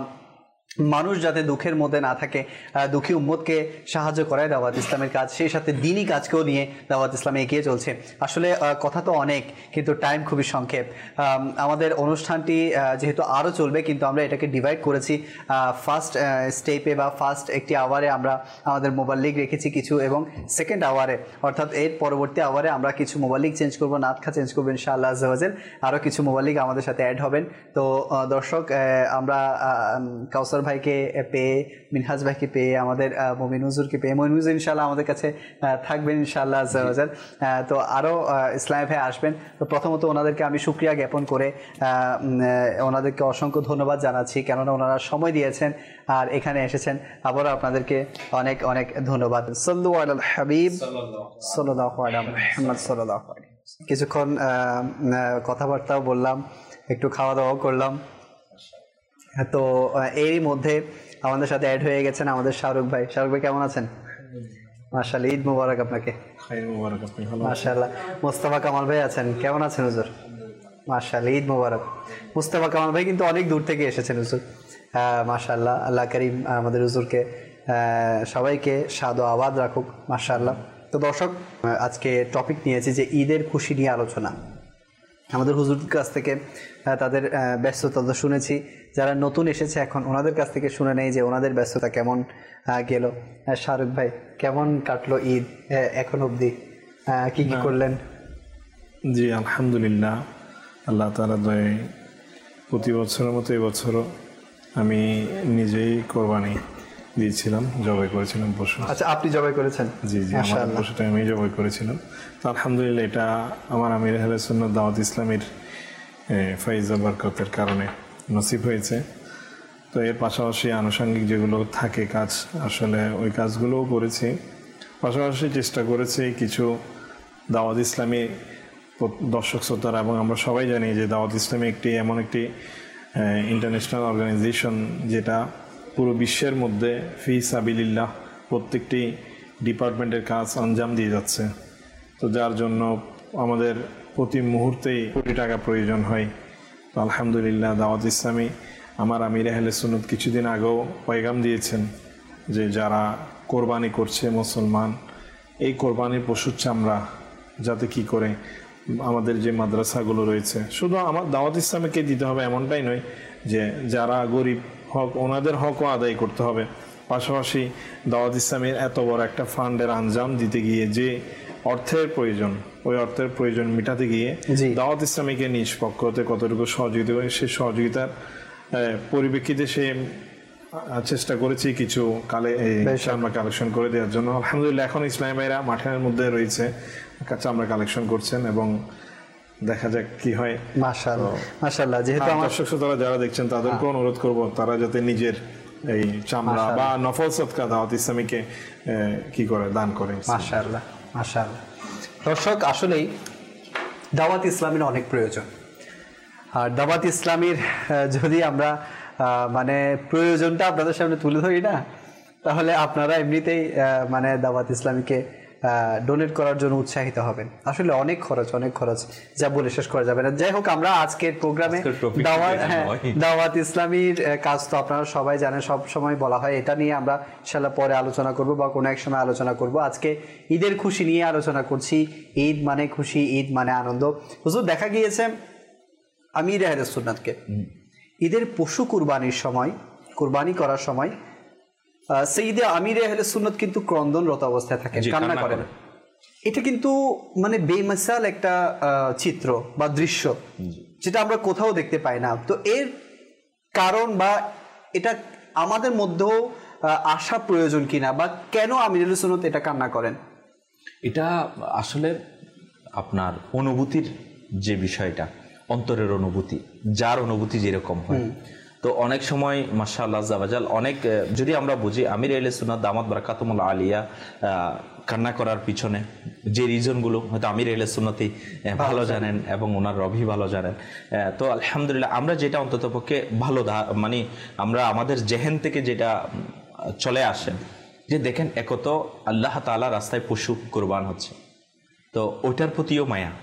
মানুষ যাতে দুঃখের মধ্যে না থাকে দুঃখী উম্মতকে সাহায্য করায় দাওয়াত ইসলামের কাজ সেই সাথে দ্বীনি কাজকেও নিয়ে দাওয়াত ইসলামে এগিয়ে চলছে আসলে কথা তো অনেক কিন্তু টাইম খুবই সংক্ষেপ আমাদের অনুষ্ঠানটি যেহেতু আরও চলবে কিন্তু আমরা এটাকে ডিভাইড করেছি ফার্স্ট স্টেপে বা ফার্স্ট একটি আওয়ারে আমরা আমাদের মোবাল্লিগ রেখেছি কিছু এবং সেকেন্ড আওয়ারে অর্থাৎ এর পরবর্তী আওয়ারে আমরা কিছু মোবাল্লিগ চেঞ্জ করবো নাতখা চেঞ্জ করবো ইনশাআল্লাহ আজ্জা ওয়া জাল আরও কিছু মোবাল্লিগ আমাদের সাথে অ্যাড হবেন তো দর্শক আমরা কাউসার ভাইকে পেয়ে মিনহাজ ভাইকে পেয়ে আমাদের মমিন হুজুরকে পেয়ে মমিন হুজুর ইনশাআল্লাহ আমাদের কাছে থাকবেন ইনশাআল্লাহ আজ্জা ওয়া জাল তো আরও ইসলামী ভাই আসবেন তো প্রথমত ওনাদেরকে আমি শুকরিয়া জ্ঞাপন করে ওনাদেরকে অসংখ্য ধন্যবাদ জানাচ্ছি কেননা ওনারা সময় দিয়েছেন আর এখানে এসেছেন আবারও আপনাদেরকে অনেক অনেক ধন্যবাদ সাল্লু আলাল হাবিব সাল্লাল্লাহু আলা মুহাম্মদ সাল্লাল্লাহু আলাইহি কিছুক্ষণ কথাবার্তাও বললাম একটু খাওয়া দাওয়াও করলাম তো এরই মধ্যে আমাদের সাথে অ্যাড হয়ে গেছেন আমাদের শাহরুখ ভাই শাহরুখ ভাই কেমন আছেন মাশাআল্লাহ ঈদ মোবারক আপনাকে মাশাআল্লাহ মুস্তাফা কামাল ভাই আছেন কেমন আছেন হুজুর মাশাআল্লাহ ঈদ মোবারক মুস্তাফা কামাল ভাই কিন্তু অনেক দূর থেকে এসেছেন হুজুর মাশাআল্লাহ আল্লাহ করিম আমাদের হুজুরকে সবাইকে সাদ ও আবাদ রাখুক মাশাআল্লাহ তো দর্শক আজকে টপিক নিয়েছি যে ঈদের খুশি নিয়ে আলোচনা আমাদের হুজুরের কাছ থেকে তাদের ব্যস্ততা তো শুনেছি যারা নতুন এসেছে এখন ওনাদের কাছ থেকে শুনে নেই যে ওনাদের ব্যস্ততা কেমন গেল শাহরুখ ভাই কেমন কাটলো ঈদ এখন অবধি কি কি করলেন জি আলহামদুলিল্লাহ আল্লাহ তাআলা দয়ে প্রতি বছরের মতো এবছরও আমি নিজেই কোরবানি দিয়েছিলাম জবাই করেছিলাম পশু আচ্ছা আপনি জবাই করেছেন জি জি আমার পশুটা আমি জবাই করেছিলাম তো আলহামদুলিল্লাহ এটা আমার আমির আহলে সুন্নাত দাওয়াত ইসলামের ফয়েজ ও বরকতের কারণে নসিব হয়েছে তো এর পাশাপাশি আনুষঙ্গিক যেগুলো থাকে কাজ আসলে ওই কাজগুলোও করেছি পাশাপাশি চেষ্টা করেছি কিছু দাওয়াত ইসলামী দর্শক শ্রোতারা এবং আমরা সবাই জানি যে দাওয়াত ইসলামী একটি এমন একটি ইন্টারন্যাশনাল অর্গানাইজেশন যেটা পুরো বিশ্বের মধ্যে ফি সাবিলিল্লাহ প্রত্যেকটি ডিপার্টমেন্টের কাজ আঞ্জাম দিয়ে যাচ্ছে তো যার জন্য আমাদের প্রতি মুহূর্তেই কোটি টাকা প্রয়োজন হয় তো আলহামদুলিল্লাহ দাওয়াত ইসলামী আমার আমির আহলে সুন্নাত কিছুদিন আগেও পয়গাম দিয়েছেন যে যারা কোরবানি করছে মুসলমান এই কোরবানির পশুর চামড়া যাতে কি করে আমাদের যে মাদ্রাসাগুলো রয়েছে শুধু আমার দাওয়াত ইসলামীকে দিতে হবে এমনটাই নয় যে যারা গরিব হক ওনাদের হকও আদায় করতে হবে। পাশাপাশি দাওয়াত ইসলামের এত বড় একটা ফান্ডের আঞ্জাম দিতে গিয়ে যে অর্থের প্রয়োজন, ওই অর্থের প্রয়োজন মেটাতে গিয়ে দাওয়াত ইসলামীকে নিজ পক্ষ হতে কতটুকু সহযোগিতা করে সেই সহযোগিতার পরিপ্রেক্ষিতে সে চেষ্টা করেছি কিছু কালে চামড়া কালেকশন করে দেওয়ার জন্য। আলহামদুলিল্লাহ এখন ইসলামী ভাইরা মাঠের মধ্যে রয়েছে, চামড়া কালেকশন করছেন এবং দেখা যাক কি হয়। মাশাআল্লাহ মাশাআল্লাহ। যেহেতু আমার দর্শক শ্রোতারা যারা দেখছেন তাদেরকে অনুরোধ করব তারা যাতে নিজের এই চামড়া বা নফল সদকা দাওয়াত ইসলামীকে কি করে দান করে। মাশাআল্লাহ মাশাআল্লাহ। দর্শক আসলেই দাওয়াত ইসলামের অনেক প্রয়োজন, আর দাওয়াত ইসলামীর যদি আমরা মানে প্রয়োজনটা আপনাদের সামনে তুলে ধরি না, তাহলে আপনারা এমনিতেই মানে দাওয়াত ইসলামীকে ডোনেট করার জন্য উৎসাহিত হবেন। আসলে অনেক খরচ অনেক খরচ যা বলে শেষ করা যাবে না। যাই হোক, আমরা আজকের প্রোগ্রামে দাওয়াত হ্যাঁ দাওয়াত ইসলামীর কাজ তো আপনারা সবাই জানেন, সব সময় বলা হয় এটা নিয়ে আমরা ইনশাআল্লাহ পরে আলোচনা করব বা কোনো এক সময় আলোচনা করব। আজকে ঈদের খুশি নিয়ে আলোচনা করছি। ঈদ মানে খুশি, ঈদ মানে আনন্দ। হুজুর, দেখা গিয়েছে আমির আহলে সুন্নাতকে ঈদের পশু কুরবানির সময়, কুরবানি করার সময় সৈয়দে আমির আহলে সুন্নাত কিন্তু ক্রন্দনরত অবস্থায় থাকেন, কান্না করেন। এটা কিন্তু মানে বেমিসাল একটা চিত্র বা দৃশ্য, যেটা আমরা কোথাও দেখতে পাই না। তো এর কারণ বা এটা আমাদের মধ্যেও আসা প্রয়োজন কিনা, বা কেন আমির আহলে সুন্নাত এটা কান্না করেন? এটা আসলে আপনার অনুভূতির যে বিষয়টা, অন্তরের অনুভূতি, যার অনুভূতি যেরকম হয়। তো অনেক সময় মাশাআল্লাহ জাওয়াজাল অনেক, যদি আমরা বুঝি আমির আহলে সুন্নাত দামাত বারাকাতুহুল আলিয়া কান্না করার পিছনে যে রিজনগুলো হয়তো আমির আহলে সুন্নাতই ভালো জানেন এবং ওনার রবি ভালো জানেন। তো আলহামদুলিল্লাহ আমরা যেটা অন্তত পক্ষে ভালো মানে আমরা আমাদের জেহেন থেকে যেটা চলে আসে যে দেখেন একত আল্লাহ তাআলা রাস্তায় পশু কুরবান হচ্ছে, তো ওইটার প্রতিও মায়া।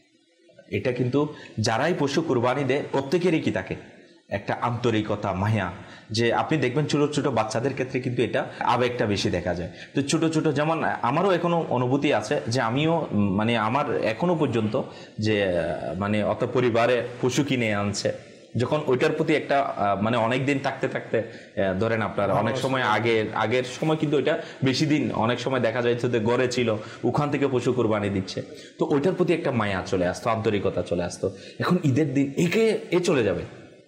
এটা কিন্তু যারাই পশু কুরবানি দেয় প্রত্যেকেরই কি থাকে একটা আন্তরিকতা, মায়া। যে আপনি দেখবেন ছোট ছোট বাচ্চাদের ক্ষেত্রে কিন্তু এটা আবেগটা বেশি দেখা যায়। তো ছোট ছোট যেমন আমারও এখনো অনুভূতি আছে যে আমিও মানে আমার এখনো পর্যন্ত যে মানে অত পরিবারে পশু কিনে আনছে, যখন ওইটার প্রতি একটা মানে অনেক দিন থাকতে থাকতে ধরেন আপনার অনেক সময় আগের আগের সময় কিন্তু ওইটা বেশি দিন অনেক সময় দেখা যাচ্ছে যে গড়ে ছিল, ওখান থেকে পশু কুরবানি দিচ্ছে, তো ওইটার প্রতি একটা মায়া চলে আসতো, আন্তরিকতা চলে আসতো। এখন ঈদের দিন একে এ চলে যাবে,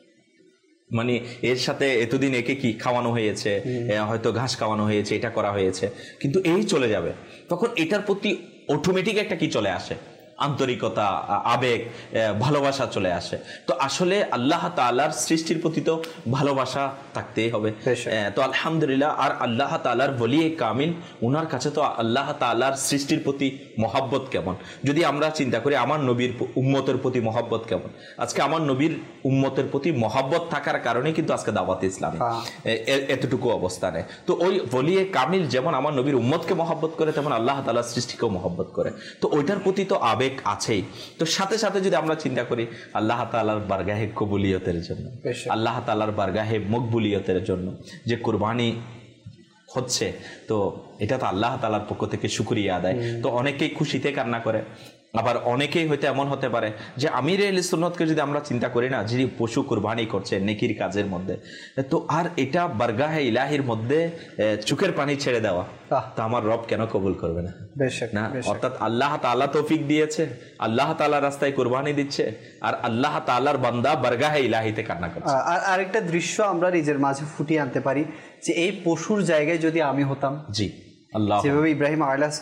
মানে এর সাথে এতদিন একে কি খাওয়ানো হয়েছে, হয়তো ঘাস খাওয়ানো হয়েছে, এটা করা হয়েছে, কিন্তু এই চলে যাবে, তখন এটার প্রতি অটোমেটিক একটা কি চলে আসে, আন্তরিকতা, আবেগ, ভালোবাসা চলে আসে। তো আসলে আল্লাহ তাআলার সৃষ্টির প্রতি তো ভালোবাসা থাকতেই হবে। তো আলহামদুলিল্লাহ, আর আল্লাহ তাআলার ওলি কামিল, ওনার কাছে তো আল্লাহ তাআলার সৃষ্টির প্রতি মহব্বত কেমন, যদি আমরা চিন্তা করি আমার নবীর উম্মতের প্রতি মহব্বত কেমন, আজকে আমার নবীর উম্মতের প্রতি মহব্বত থাকার কারণে কিন্তু আজকে দাওয়াত ইসলামী এতটুকু অবস্থানে। তো ওই ওলি কামিল যেমন আমার নবীর উম্মতকে মহব্বত করে, তেমন আল্লাহ তাআলার সৃষ্টিকেও মহব্বত করে। তো ওইটার প্রতি তো আবেগ আছেই। তো সাথে সাথে যদি আমরা চিন্তা করি আল্লাহ তাআলার বারগাহে কবুলিয়তের জন্য, আল্লাহ তাআলার বারগাহে মকবুলিয়তের জন্য যে কুরবানি হচ্ছে, তো এটা তো আল্লাহ তাআলার পক্ষ থেকে শুকরিয়া আদায়। তো অনেকেই খুশিতে কান্না করে, আবার অনেকেই হয়তো এমন হতে পারে যে আমির আহলে সুন্নাতকে যদি আমরা চিন্তা করি না, যিনি পশু কুরবানি করছে নেকির কাজের মধ্যে, তো আর এটা বারগাহে ইলাহির মধ্যে চোখের পানি ছেড়ে দেওয়া, তো আমার রব কেন কবুল করবে না? না, অর্থাৎ আল্লাহ তাআলা তৌফিক দিয়েছে, আল্লাহ তাআলা রাস্তায় কুরবানি দিচ্ছে, আর আল্লাহ তাআলার বান্দা বারগাহে ইলাহিতে কান্না করছে। আর আরেকটা দৃশ্য আমরা নিজের মাঝে ফুটিয়ে আনতে পারি যে এই পশুর জায়গায় যদি আমি হতাম, জি যেভাবে ইব্রাহিম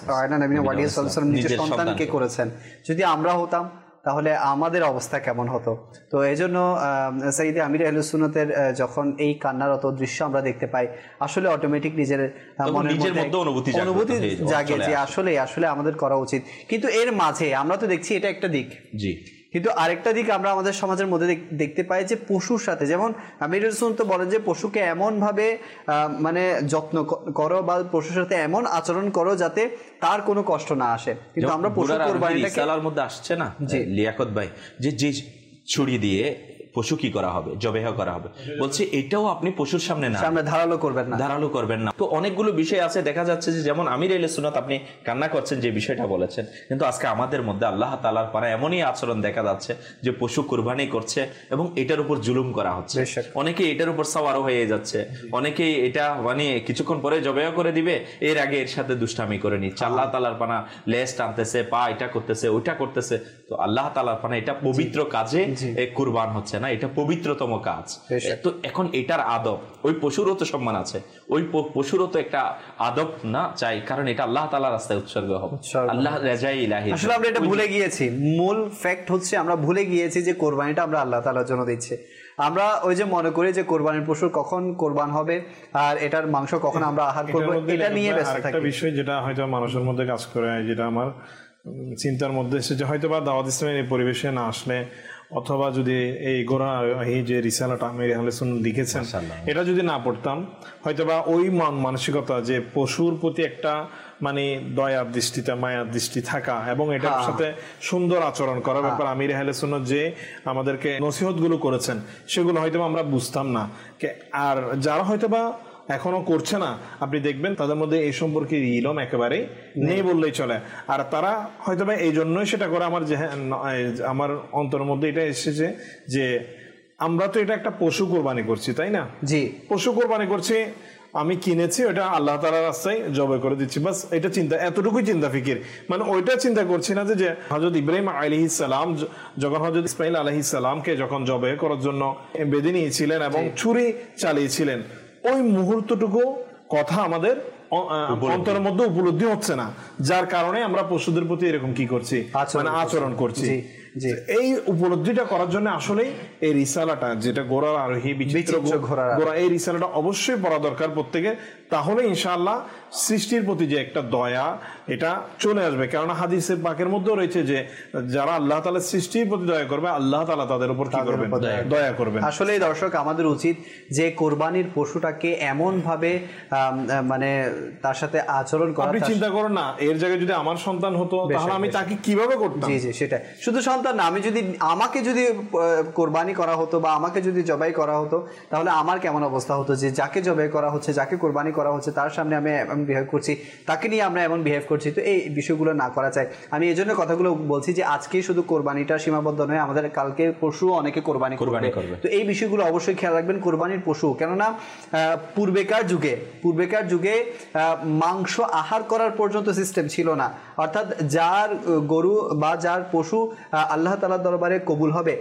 নিজের সন্তানকে করেছেন, যদি আমরা হতাম তাহলে আমাদের অবস্থা কেমন হতো? তো এই জন্য সাইয়্যিদে আমির আহলে সুন্নাতের যখন এই কান্নারত দৃশ্য আমরা দেখতে পাই, আসলে অটোমেটিক নিজের মনের মধ্যে অনুভূতি জাগে যে আসলে আসলে আমাদের করা উচিত। কিন্তু এর মাঝে আমরা তো দেখছি এটা একটা দিক, জি, কিন্তু আরেকটা দিক আমরা আমাদের সমাজের মধ্যে দেখতে পাই যে পশুর সাথে, যেমন আমির আহলে সুন্নাত তো বলেন যে পশুকে এমন ভাবে মানে যত্ন করো বা পশুর সাথে এমন আচরণ করো যাতে তার কোনো কষ্ট না আসে। কিন্তু আমরা পশু কুরবানিটাকে ইসলামের মধ্যে আসছে না লিয়াকত ভাই, যে যে ছুরি দিয়ে পশু কি করা হবে, জবেহ করা হবে। বলছে এটাও আপনি পশুর সামনে না, সামনে ধারালো করবেন না, ধারালো করবেন না। তো অনেকগুলো বিষয় আছে, দেখা যাচ্ছে যে যেমন আমির আহলে সুন্নাত আপনি কান্না করছেন যে বিষয়টা বলেছেন, কিন্তু আজকে আমাদের মধ্যে আল্লাহ তাআলার পারা এমনই আচরণ দেখা যাচ্ছে যে পশু কুরবানি করছে এবং এটার উপর জুলুম করা হচ্ছে। অনেকে এটার উপর সাওয়ারও হয়ে যাচ্ছে, অনেকে এটা মানে কিছুক্ষণ পরে জবেহ করে দিবে, এর আগে এর সাথে দুষ্টামি করে নিচ্ছে। আল্লাহ তাআলার পানা লেজ টানতেছে, পা এটা করতেছে, ওইটা করতেছে। তো আল্লাহ তাআলার পানা এটা পবিত্র কাজে কুরবান হচ্ছে না, এটা পবিত্রতম কাজ। তো এখন এটার আদব, ওই পশুরও তো সম্মান আছে, ওই পশুরও তো একটা আদব না চাই, কারণ এটা আল্লাহ তাআলার রাস্তায় উৎসর্গ হবে, আল্লাহ রাজাই ইলাহি। আসলে আমরা এটা ভুলে গিয়েছি, মূল ফ্যাক্ট হচ্ছে আমরা ভুলে গিয়েছি যে কোরবানিটা আমরা আল্লাহ তাআলার জন্য দিচ্ছি। আমরা ওই যে মনে করি যে কোরবানির পশু কখন কোরবান হবে আর এটার মাংস কখন আমরা আহার করব, এটা নিয়ে ব্যস্ত থাকি। একটা বিষয় যেটা হয়তো মানুষের মধ্যে কাজ করে, যেটা আমার চিন্তার মধ্যে এসেছে, হয়তো বা দাওয়াত ইসলামের এই পরিবেশে না আসলে, অথবা যদি এই গোরা এই যে রিসালাটা আমির আহলে সুন্নাত লিখেছেন এটা যদি না পড়তাম, হয়তোবা ওই মানসিকতা যে পশুর প্রতি একটা মানে দয়ার দৃষ্টিতে মায়ার দৃষ্টি থাকা এবং এটার সাথে সুন্দর আচরণ করার ব্যাপার আমির আহলে সুন্নাত যে আমাদেরকে নসিহত গুলো করেছেন সেগুলো হয়তো আমরা বুঝতাম না। আর যারা হয়তোবা এখনো করছে না, আপনি দেখবেন তাদের মধ্যে এই সম্পর্কে ইলম একেবারে নেই বললেই চলে। আর তারা হয়তো বা এই জন্যই সেটা করে, আমার যে আমার অন্তরের মধ্যে এটা এসেছে যে আমরা তো এটা একটা পশু কোরবানি করছি, তাই না? জি, পশু কোরবানি করছি, আমি কিনেছি, ওটা আল্লাহ তাআলার রাস্তায় জবাই করে দিচ্ছি, বাস এটা চিন্তা, এতটুকুই চিন্তা ফিকির। মানে ওইটা চিন্তা করছি না যে হযরত ইব্রাহিম আলাইহিস সালাম যখন হযরত ইসমাঈল আলাইহিস সালামকে যখন জবাই করার জন্য বেঁধে নিয়েছিলেন এবং ছুরি চালিয়েছিলেন, ওই মুহূর্তটুকু কথা আমাদের অন্তরের মধ্যে উপলব্ধি হচ্ছে না, যার কারণে আমরা পশুদের প্রতি এরকম কি করছি, মানে আচরণ করছি। এই উপলব্ধিটা করার জন্য আসলে এই রিসালাটা, যেটা গোড়ার আরোহী বিচিত্র গোড়া, এই রিসালাটা অবশ্যই পড়া দরকার প্রত্যেকে। তাহলে ইনশাআল্লাহ সৃষ্টির প্রতি যে একটা দয়া এটা চলে আসবে। কেননা হাদিসে পাকের মধ্যেও রয়েছে যে যারা আল্লাহ তাআলার সৃষ্টির প্রতি দয়া করবে, আল্লাহ তাআলা তাদের উপর কি করবেন, দয়া করবেন। আসলে দর্শক, আমাদের উচিত যে কোরবানির পশুটাকে এমন ভাবে মানে তার সাথে আচরণ করা। আপনি চিন্তা করুন না, এর জায়গায় যদি আমার সন্তান হতো তাহলে আমি তাকে কিভাবে করতাম। জি জি, সেটাই। শুধু সন্তান না, আমি যদি আমাকে যদি কোরবানি করা হতো বা আমাকে যদি জবাই করা হতো, তাহলে আমার কেমন অবস্থা হতো যে যাকে জবাই করা হচ্ছে, যাকে কোরবানি করা হচ্ছে, তার সামনে আমি এমন বিহেভ করছি, তাকে নিয়ে আমরা এমন বিহেভ করছি। তো এই বিষয়গুলো না করা চাই। আমি এই জন্য কথাগুলো বলছি যে আজকে শুধু কোরবানিটা সীমাবদ্ধ নয়, আমাদের কালকে পশু অনেকে কোরবানি কোরবানি করবে। তো এই বিষয়গুলো অবশ্যই খেয়াল রাখবেন, কোরবানির পশু। কেননা পূর্বেকার যুগে পূর্বেকার যুগে মাংস আহার করার পর্যন্ত সিস্টেম ছিল না। অর্থাৎ যার গরু বা যার পশু আল্লাহ তাআলার দরবারে কবুল হবে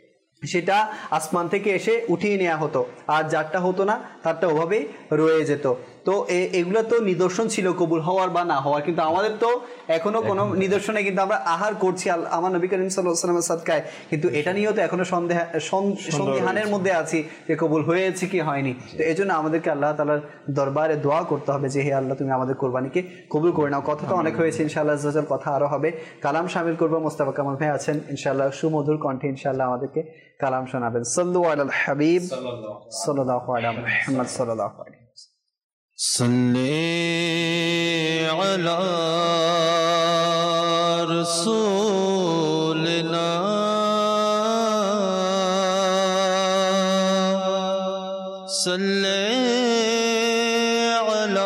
সেটা আসমান থেকে এসে উঠিয়ে নেওয়া হতো, আর যারটা হতো না তারটা ওভাবেই রয়ে যেত। তো এগুলো তো নিদর্শন ছিল কবুল হওয়ার বা না হওয়ার, কিন্তু আমাদের তো এখনো কোনো নিদর্শনে কিন্তু আমরা আহার করছি আমার নবী করিম সাল্লাল্লাহু আলাইহি ওয়াসাল্লামের সাদকায়, কিন্তু এটা নিয়েও তো এখনো সন্দেহ সন্দেহানের মধ্যে আছি যে কবুল হয়েছে কি হয়নি। তো এই জন্য আমাদেরকে আল্লাহ তাআলার দরবারে দোয়া করতে হবে যে হে আল্লাহ, তুমি আমাদের কোরবানিকে কবুল করে নাও। কথা তো অনেক হয়েছে, ইনশাআল্লাহ আজ্জাল কথা আরো হবে। কালাম শামিল করবো, মোস্তফা কামাল ভাই আছেন ইনশাআল্লাহ, সুমধুর কণ্ঠে ইনশাআল্লাহ আমাদেরকে কালাম শোনাবেন। সাল্লু আলাল হাবিব সাল্লাল্লাহু আলা মুহাম্মদ সাল্লাল্লাহু আলাইহি صلي على رسولنا صلي على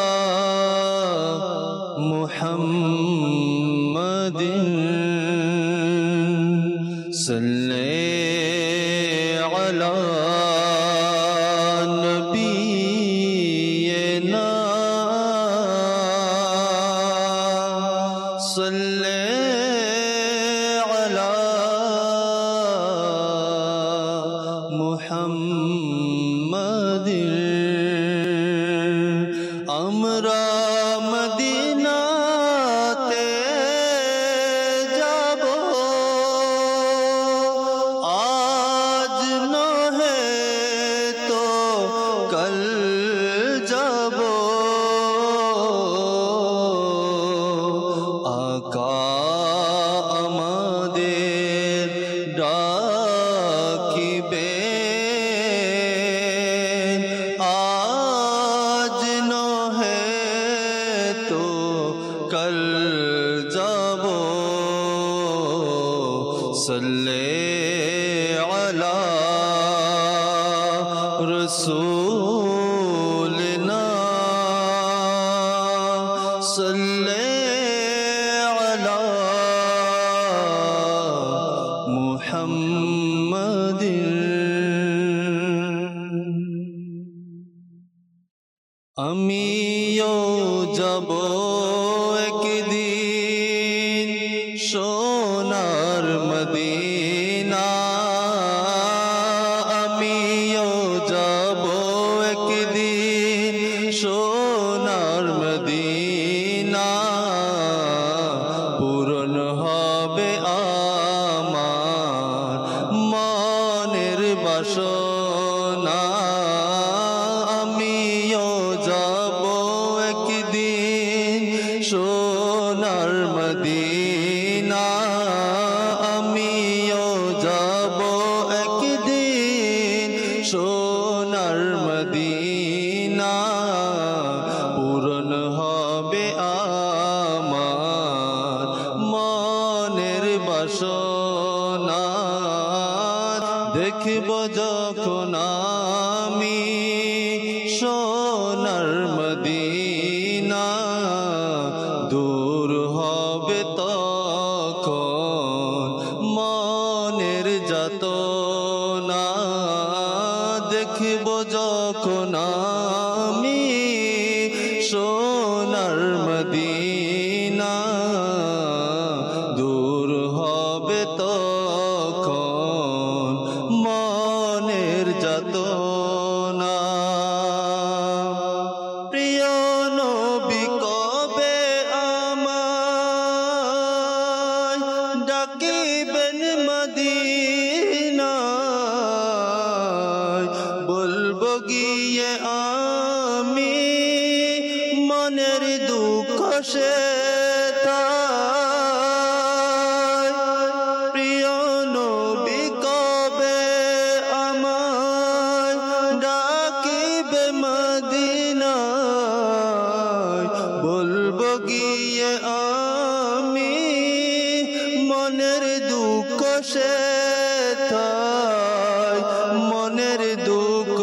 محمد صلي على रसूलना सल्ले अला मुहम्मदिन। আমিও যাব একদিন সোনার মদিনা, আমিও যাব একদিন সোনার মদিনা, পূরণ হবে আমার মনের বাসনা। আমিও যাব একদিন সোনার মদিনা, আমিও যাব একদিন সোনার মদিনা, পূরণ হবে আমার মনের বাসনা। দেখব যখন আমি সোনার মদিনা, দূর হবে তখন মনের যাতনা। দেখব যখন আমি সোনার মদিনা, দূর হবে তখন মনের যাতনা। প্রিয় নবী কবে আমায় ডাকিবেন মদিনায়, বলবো গিয়ে আমি মনের দুঃখ সেথায়। প্রিয় নবী কবে আমায় ডাকিবে মদিনায়, বলবো গিয়ে আমি মনের দুঃখ সেথায়, মনের দুঃখ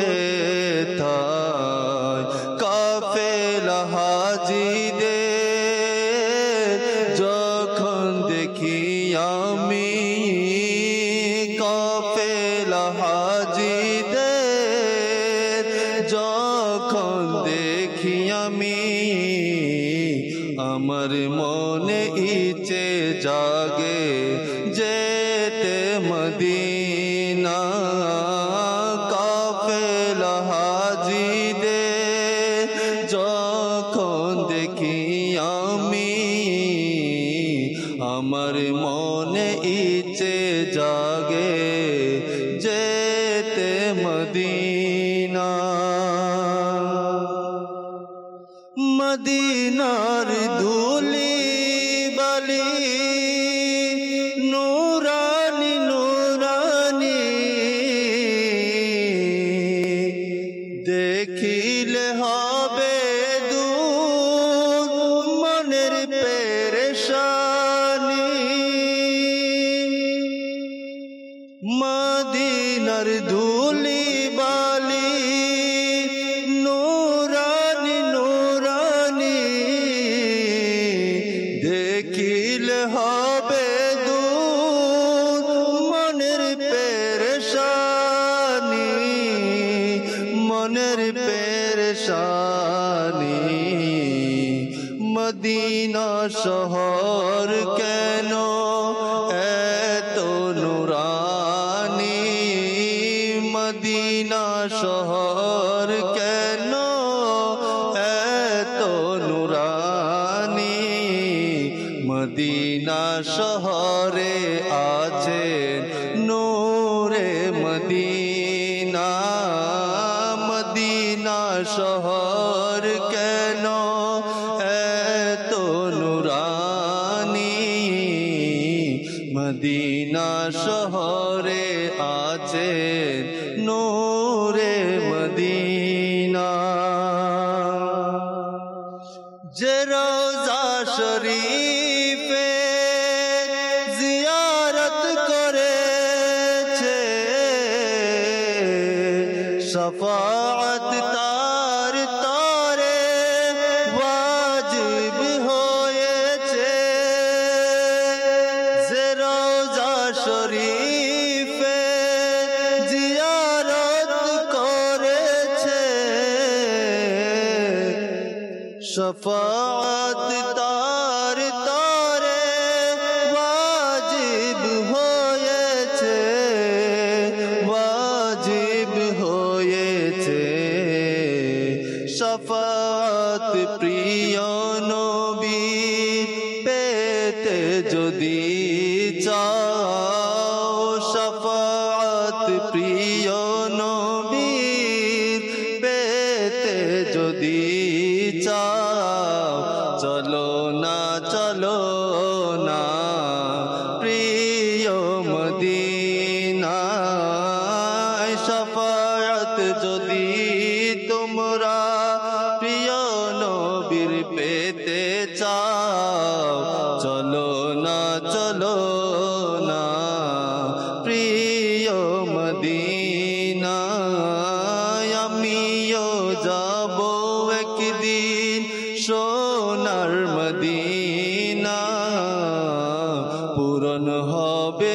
সেথায়। কাফেলা হাজিদের যখন দেখি আমি, কাফেলা হাজিদের যখন দেখি আমি, আমার মনে ইচ্ছে জাগে যেতে মদিনা। কাফেলা হাজিদের যখন দেখি আমি, আমার মনে ইচ্ছে জাগে যেতে মদিনা। মদিনার ধুলি বালি নুরানি নুরানি, দেখিলে হবে দূর মনের পেরেশানি। মদিনার ধুলি বালি নুরানি নুরানি, দেখিলে হবে দূর মনের পেরেশানি, মনের পেরেশানি। মদিনা শহর কেন এত নুরানি, মদিনা শহর কেন এত নুরানি। মদিনা শহরে আছেন নূরে মদিনা, মদিনা শহর কেন এত নুরানি। মদিনা শহরে আছেন নূরে মদিনা। যে রোজা শরীফে জিয়ারত করেছে, শফাআত তার তরে ওয়াজিব হয়েছে যে রওজা শরীফে জিয়ারত করেছে শফাআত তার তরে ওয়াজিব হয়েছে ওয়াজিব হয়েছে শফাআত প্রিয় নবী পেতে যদি চাও শফাআত প্রিয় নবী পেতে যদি চাও চলো না চলো না প্রিয় মদিনায় শফাআত যদি তোমরা প্রিয় নবীর পেতে চাও চলো না চলো না প্রিয় মদিনায় আমিও যাব একদিন সোনার মদিনা পূরণ হবে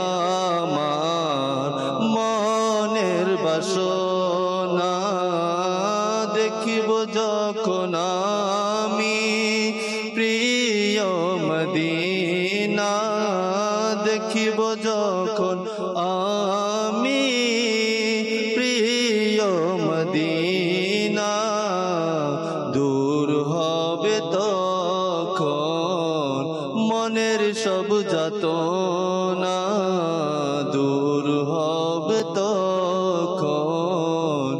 আমার মনের বাসনা দেখিব যখন আমি প্রিয় মদিনা দেখিব যখন আমি প্রিয় মদিনা দূর হবে তখন মনের সব যাতনা দূর হবে তখন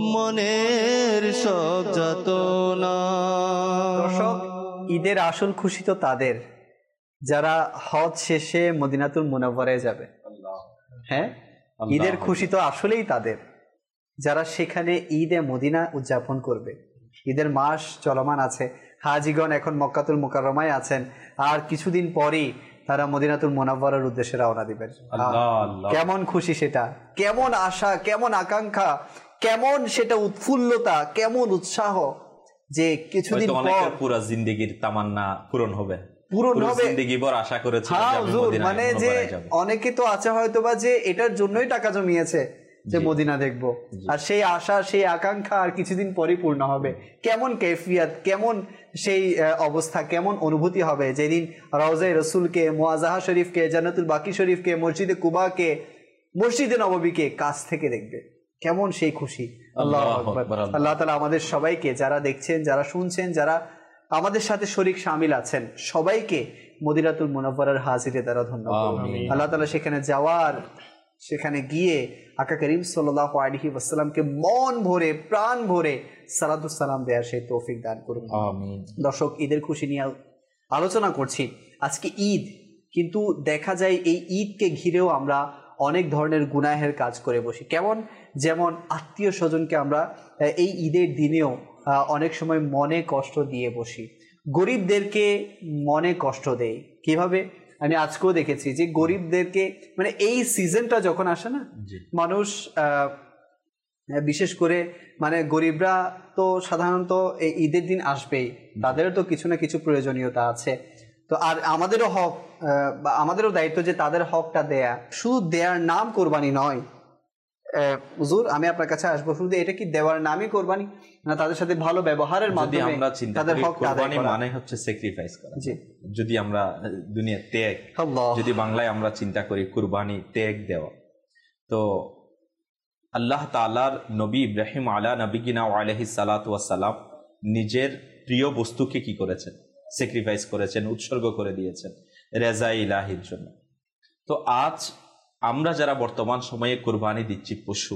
মনের সব যাতনা। দর্শক, ঈদের আসল খুশি তো তাদের যারা হজ শেষে মদিনাতুল মুনাওয়ারায় যাবে। হ্যাঁ, ঈদের খুশি তো আসলেই তাদের যারা সেখানে ঈদে মদিনা উদযাপন করবে। ঈদের মাস চলমান আছে, হাজিগণ এখন মক্কাতুল মুকাররমায় আছেন, আর কিছুদিন পরেই তারা মদিনাতুল মুনাওয়ারার উদ্দেশ্যে রওনা দিবেন। কেমন খুশি সেটা, কেমন আশা, কেমন আকাঙ্ক্ষা, কেমন সেটা উৎফুল্লতা, কেমন উৎসাহ যে কিছুদিন পর পুরো জিন্দেগির তামান্না পূরণ হবে পূরণ হবে। জিন্দেগি ভর আশা করেছে, মানে যে অনেকে তো আছে হয়তোবা যে এটার জন্যই টাকা জমিয়েছে যে মদিনা দেখবো, আর সেই আশা সেই আকাঙ্ক্ষা আর কিছুদিন পরই পূর্ণ হবে। কেমন कैफियत, কেমন সেই অবস্থা, কেমন অনুভূতি হবে যেদিন রওজায়ে রসুলকে, মুআজাহা শরীফকে, জান্নাতুল বাকি শরীফকে, মসজিদে কুবাকে, মসজিদে নববীকে কাছ থেকে দেখবে। কেমন সেই খুশি। আল্লাহু আকবার। আল্লাহ তাআলা আমাদের সবাইকে, যারা দেখছেন, যারা শুনছেন, যারা আমাদের সাথে শরীক শামিল আছেন, সবাইকে মদিনাতুল মুনাওয়ারার হাজিরে দ্বারা ধন্য করুন। আল্লাহ তাআলা সেখানে যাওয়ার, সেখানে গিয়ে আকা করিম সাল্লাল্লাহু আলাইহি ওয়াসাল্লামকে মন ভরে, প্রাণ ভরে সালাতুস সালাম দেওয়ার সেই তৌফিক দান করুন। আমিন। দর্শক, ঈদের খুশি নিয়ে আলোচনা করছি। আজকে ঈদ, কিন্তু দেখা যায় এই ঈদকে ঘিরেও আমরা অনেক ধরনের গুনাহের কাজ করে বসি। কেমন? যেমন আত্মীয় স্বজনকে আমরা এই ঈদের দিনেও অনেক সময় মনে কষ্ট দিয়ে বসি, গরিবদেরকে মনে কষ্ট দেই। কিভাবে? আমি আজকেও দেখেছি যে গরিবদেরকে, মানে এই সিজনটা যখন আসে না, মানুষ বিশেষ করে মানে গরিবরা তো সাধারণত এই ঈদের দিন আসবেই, তাদেরও তো কিছু না কিছু প্রয়োজনীয়তা আছে। তো আর আমাদেরও হক বা আমাদেরও দায়িত্ব যে তাদের হকটা দেয়া। শুধু দেয়ার নাম কোরবানি নয়। হুজুর, আমি আপনার কাছে আসবো, শুধু এটা কি দেওয়ার নামই কোরবানি না, তাদের সাথে ভালো ব্যবহারের মাধ্যমে তাদের হক আদায় করা মানে হচ্ছে স্যাক্রিফাইস করা। জি, যদি আমরা দুনিয়া ত্যাগ, যদি বাংলায় আমরা চিন্তা করি কুরবানি, ত্যাগ দেওয়া, তো আল্লাহ তাআলার নবী ইব্রাহিম আলা নবিয়িনা ওয়া আলাইহিস সালাতু ওয়াস সালাম নিজের প্রিয় বস্তুকে কি করেছেন? স্যাক্রিফাইস করেছেন, উৎসর্গ করে দিয়েছেন রেজা ইলাহির জন্য। তো আজ আমরা যারা বর্তমান সময়ে কুরবানি দিচ্ছি পশু,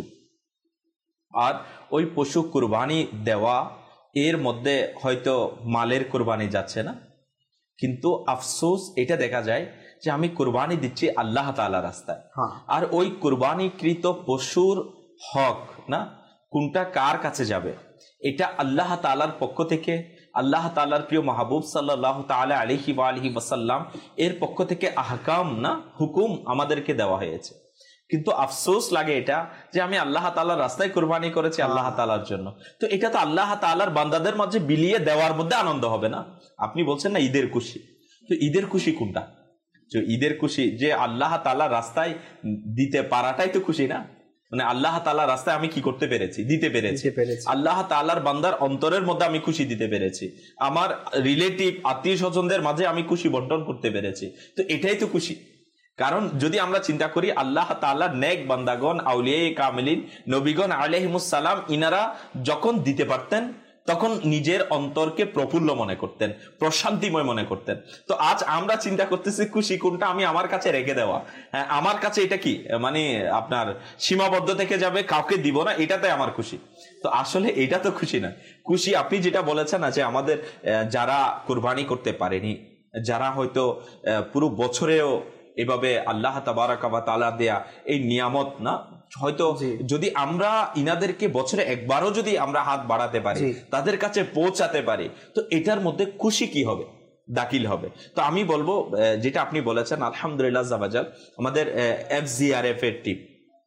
আর ওই পশু কুরবানি দেওয়া, এর মধ্যে হয়তো মালের কুরবানি যাচ্ছে না, কিন্তু আফসোস এটা দেখা যায় যে আমি কুরবানি দিচ্ছি আল্লাহ তাআলার রাস্তায়, আর ওই কুরবানিকৃত পশুর হক না কোনটা কার কাছে যাবে, এটা আল্লাহ তাআলার পক্ষ থেকে, আল্লাহ তাআলার প্রিয় মাহবুব সাল্লাল্লাহু তাআলা আলাইহি ওয়া আলিহি ওয়াসাল্লাম এর পক্ষ থেকে আহকাম না হুকুম আমাদেরকে দেওয়া হয়েছে। কিন্তু আফসোস লাগে এটা যে আমি আল্লাহ তাআলার রাস্তায় কুরবানি করেছি আল্লাহ তাআলার জন্য। তো এটা তো আল্লাহ তাআলার বান্দাদের মাঝে বিলিয়ে দেওয়ার মধ্যে আনন্দ হবে না? আপনি বলছেন না ঈদের খুশি, তো ঈদের খুশি কোনটা? তো ঈদের খুশি যে আল্লাহ তাআলার রাস্তায় দিতে পারাটাই তো খুশি না? মানে আল্লাহ তাআলার রাস্তায় আমি কি করতে পেরেছি, দিতে পেরেছি। আল্লাহ তাআলার বান্দার অন্তরের মধ্যে আমি খুশি দিতে পেরেছি, আমার রিলেটিভ আত্মীয় স্বজনদের মাঝে আমি খুশি বন্টন করতে পেরেছি, তো এটাই তো খুশি। কারণ যদি আমরা চিন্তা করি আল্লাহ তাআলার নেক বান্দাগণ, আউলিয়া কামিলিন, নবীগণ আলাইহিমুস সালাম, ইনারা যখন দিতে পারতেন তখন নিজের অন্তরকে প্রফুল্ল মনে করতেন, প্রশান্তিময় মনে করতেন। তো আজ আমরা চিন্তা করতেছি খুশি কোনটা, আমি আমার কাছে রেখে দেওয়া, হ্যাঁ আমার কাছে এটা কি মানে আপনার সীমাবদ্ধ থেকে যাবে, কাউকে দিব না, এটাতে আমার খুশি। তো আসলে এটা তো খুশি না। খুশি আপনি যেটা বলেছেন না যে আমাদের যারা কুরবানি করতে পারেনি, যারা হয়তো পুরো বছরেও এভাবে আল্লাহ তাবারাকা ওয়া তাআলা দেয়া এই নিয়ামত না, হয়তো যদি আমরা ইনাদেরকে বছরে একবারও যদি আমরা হাত বাড়াতে পারি, তাদের কাছে পৌঁছাতে পারি, তো এটার মধ্যে খুশি কি হবে, দাখিল হবে। তো আমি বলবো যেটা আপনি বলেছেন আলহামদুলিল্লাহ জাবাজাল, আমাদের এফজিআরএফ এর টিম